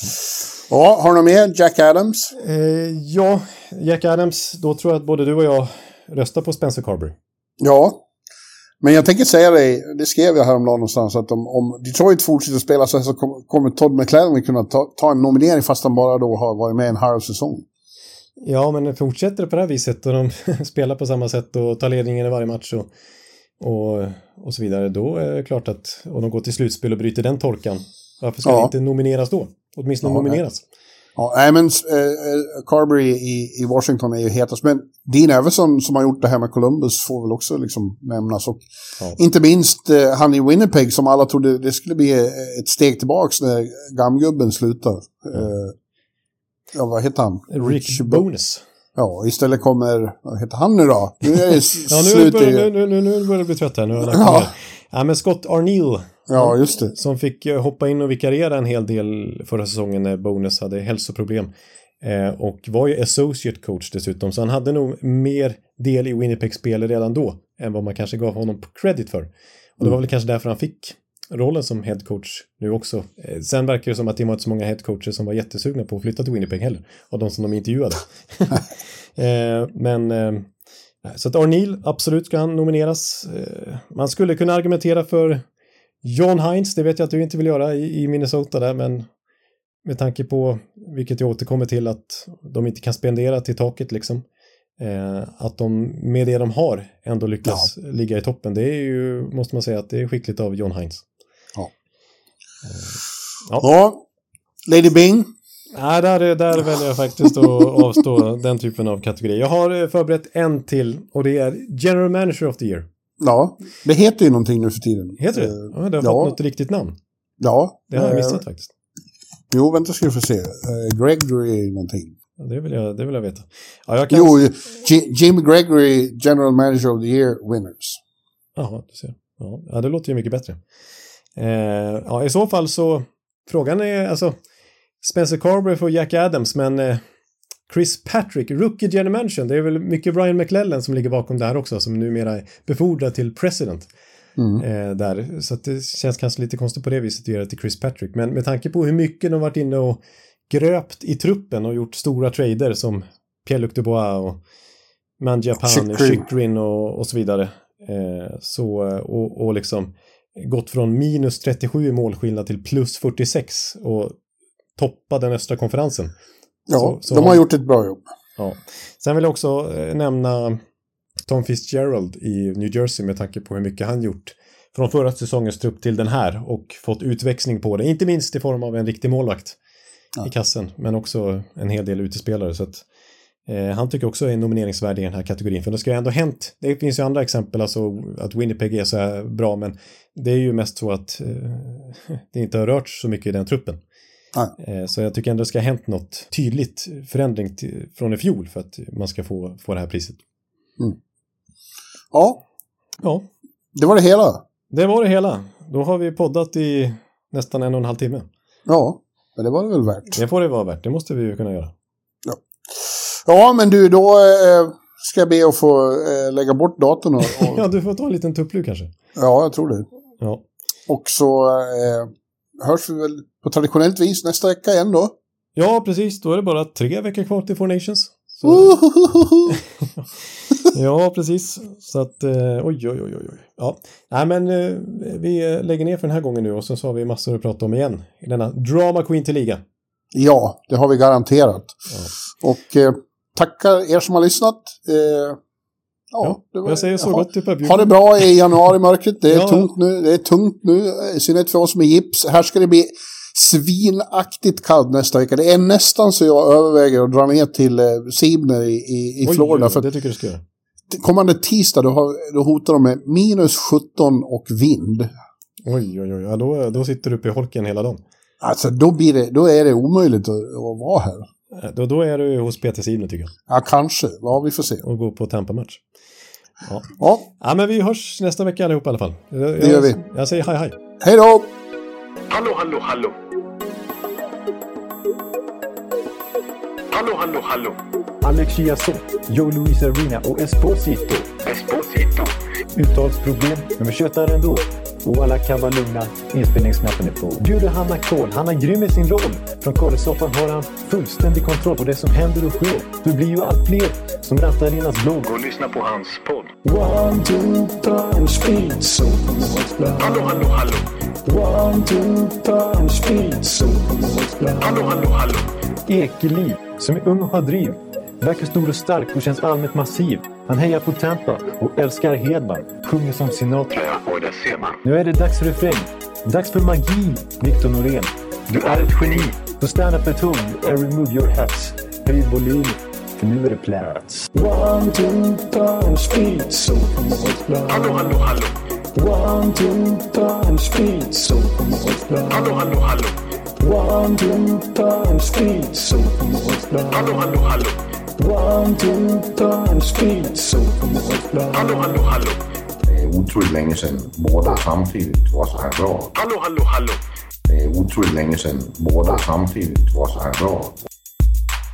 ja har du med Jack Adams? Eh, ja, Jack Adams. Då tror jag att både du och jag röstar på Spencer Carberry. Ja. Men jag tänker säga dig, det skrev jag häromdagen någonstans, att om, om Detroit fortsätter att spela så här så kommer Todd McLellan kunna ta, ta en nominering fast han bara då har varit med en halv säsong. Ja, men fortsätter det på det här viset och de spelar på samma sätt och tar ledningen i varje match och, och, och så vidare, då är det klart att om de går till slutspel och bryter den torkan, varför ska ja. det inte nomineras då? Åtminstone ja, nomineras. Ja, nej, men äh, Carberry i, i Washington är ju hetast. Men Dean Everson som har gjort det här med Columbus får väl också liksom nämnas. Och ja. Inte minst äh, han i Winnipeg som alla trodde det skulle bli ett steg tillbaks när gamgubben slutar. Ja, äh, ja vad heter han? Rick, Rick Bowness. Ja, istället kommer, vad heter han nu då? Nu är det ja, nu börjar, nu, nu, nu börjar det bli trött här. Nu är det ja. ja, men Scott Arniel. Ja, just det. Som fick hoppa in och vikariera en hel del förra säsongen när Bowness hade hälsoproblem. Eh, och var ju associate coach dessutom. Så han hade nog mer del i Winnipeg-spel redan då än vad man kanske gav honom credit för. Och det var väl kanske därför han fick rollen som head coach nu också. Eh, sen verkar det som att det var inte så många head coacher som var jättesugna på att flytta till Winnipeg heller. Och de som de intervjuade. eh, men... Eh, så att Arniel, absolut ska han nomineras. Eh, man skulle kunna argumentera för John Hines, det vet jag att du inte vill göra i, i Minnesota där, men med tanke på, vilket jag återkommer till, att de inte kan spendera till taket liksom, eh, att de med det de har ändå lyckas ja. ligga i toppen, det är ju, måste man säga att det är skickligt av John Hines. Ja. Eh, ja. ja. Lady Bing? Nej, där, där väljer jag faktiskt att avstå den typen av kategori. Jag har förberett en till och det är General Manager of the Year. Ja, det heter ju någonting nu för tiden. Heter det? Ja, det har ja. fått något riktigt namn. Ja. Det har jag missat faktiskt. Jo, vänta ska vi få se. Uh, Gregory är någonting. Ja, det, vill jag, det vill jag veta. Ja, jag kan... Jo, G- Jim Gregory, General Manager of the Year, winners. Jaha, du ser. Ja, ja, det låter ju mycket bättre. Eh, ja, i så fall så, frågan är, alltså, Spencer Carberry för Jack Adams, men eh, Chris Patrick, Rookie General Manager, det är väl mycket Brian McLellan som ligger bakom det här också, som numera är befordrad till president. Mm. Eh, där. Så att det känns kanske lite konstigt på det viset att göra det till Chris Patrick. Men med tanke på hur mycket de varit inne och gröpt i truppen och gjort stora trader som Pierre-Luc Dubois och Mangiapane, Chychrun och, och så vidare. Eh, så, och, och liksom gått från minus trettiosju i målskillnad till plus fyrtiosex och toppa den östra konferensen. Ja, så, så de har, har gjort ett bra jobb. Ja. Sen vill jag också eh, nämna Tom Fitzgerald i New Jersey med tanke på hur mycket han gjort från förra säsongens trupp till den här och fått utväxling på det. Inte minst i form av en riktig målvakt ja. i kassen, men också en hel del utespelare. Så att, eh, han tycker också är nomineringsvärd i den här kategorin. För det ska ju ändå hänt. Det finns ju andra exempel, alltså att Winnipeg är så här bra, men det är ju mest så att eh, det inte har rört så mycket i den truppen. Eh, så jag tycker ändå det ska ha hänt något tydligt förändring till, från i fjol för att man ska få, få det här priset. Mm. Ja. Ja. Det var det hela. Det var det hela. Då har vi poddat i nästan en och en halv timme. Ja, men det var det väl värt. Det får det vara värt. Det måste vi ju kunna göra. Ja, ja men du, då eh, ska jag be att få eh, lägga bort datorn. Och, och... ja, du får ta en liten tupplur kanske. Ja, jag tror det. Ja. Och så eh, hörs vi väl på traditionellt vis nästa vecka igen då. Ja, precis. Då är det bara tre veckor kvar till Four Nations. Så... ja, precis. Så att, eh, oj, oj, oj, oj. Ja, nej men eh, vi lägger ner för den här gången nu och så har vi massor att prata om igen i denna Drama Queen till liga. Ja, det har vi garanterat. Ja. Och eh, tackar er som har lyssnat. Eh, ja, Ja, det var, jag säger så ha, gott till Pep. ha det bra i januari-mörkret. Det är Ja. tungt nu. Det är tungt nu. I synnerhet för oss med gips. Här ska det bli svinaktigt kallt nästa vecka. Det är nästan så jag överväger att dra ner till eh, Sibner i, i, i Oj, Florida. oj, För det tycker du ska göra. kommande tisdag då, har, då hotar de med minus sjutton och vind. Oj, oj, oj. Ja, då, då sitter du uppe i holken hela dagen. Alltså då, blir det, då är det omöjligt att, att vara här. Eh, Då, då är du hos Peter Sibner tycker jag. Ja, kanske. Ja, vi får se. Och gå på Tampa-match. Ja. Ja, ja, men vi hörs nästa vecka allihop i alla fall. Jag, det gör vi. Jag säger hej, hej. Hej då! Hallå, hallå, hallå. Hallå, hallå, hallå. Alex Chiazot, Joe Luis Arena och Esposito. Esposito. Uttalsproblem, men vi tjötar ändå. Och alla kan vara lugna, inspelningsknappen är på. Bjuder Hanna Kohl, han är grym i sin roll. Från Kållesoffan har han fullständig kontroll på det som händer och sker. Det blir ju allt fler som rattar in hans blogg. Gå och lyssna på hans podd. One, two, punch, speed, so Hallå, hallå, hallå. One, two, punch, speed, so Hallå, hallå, hallå. Ekeliv, som är ung och har driv. Verkar stor och stark och känns allmänt massiv. Han hejar på Tampa och älskar Hedman. Sjunger som Sinatra. Ja, och det ser man. Nu är det dags för refräng. Dags för magi, Victor Norén. Du är ett geni. Så stand up at home and remove your hats. Höj volym, för nu är det plats. One, two, punch, speed, so Hallå, hallå, hallå. One, two, punch, speed, so Hallå, hallå, hallå. One, two, punch, speed, so Hallå, hallå, hallå. One, two, punch, speed, so Hallå, hallå, hallå. Det är otroligt länge sedan båda samtidigt var så här bra. Hallå, hallå, hallå. Det är otroligt länge sedan båda samtidigt var så här bra.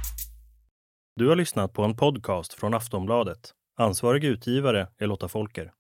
Du har lyssnat på en podcast från Aftonbladet. Ansvarig utgivare är Lotta Folker.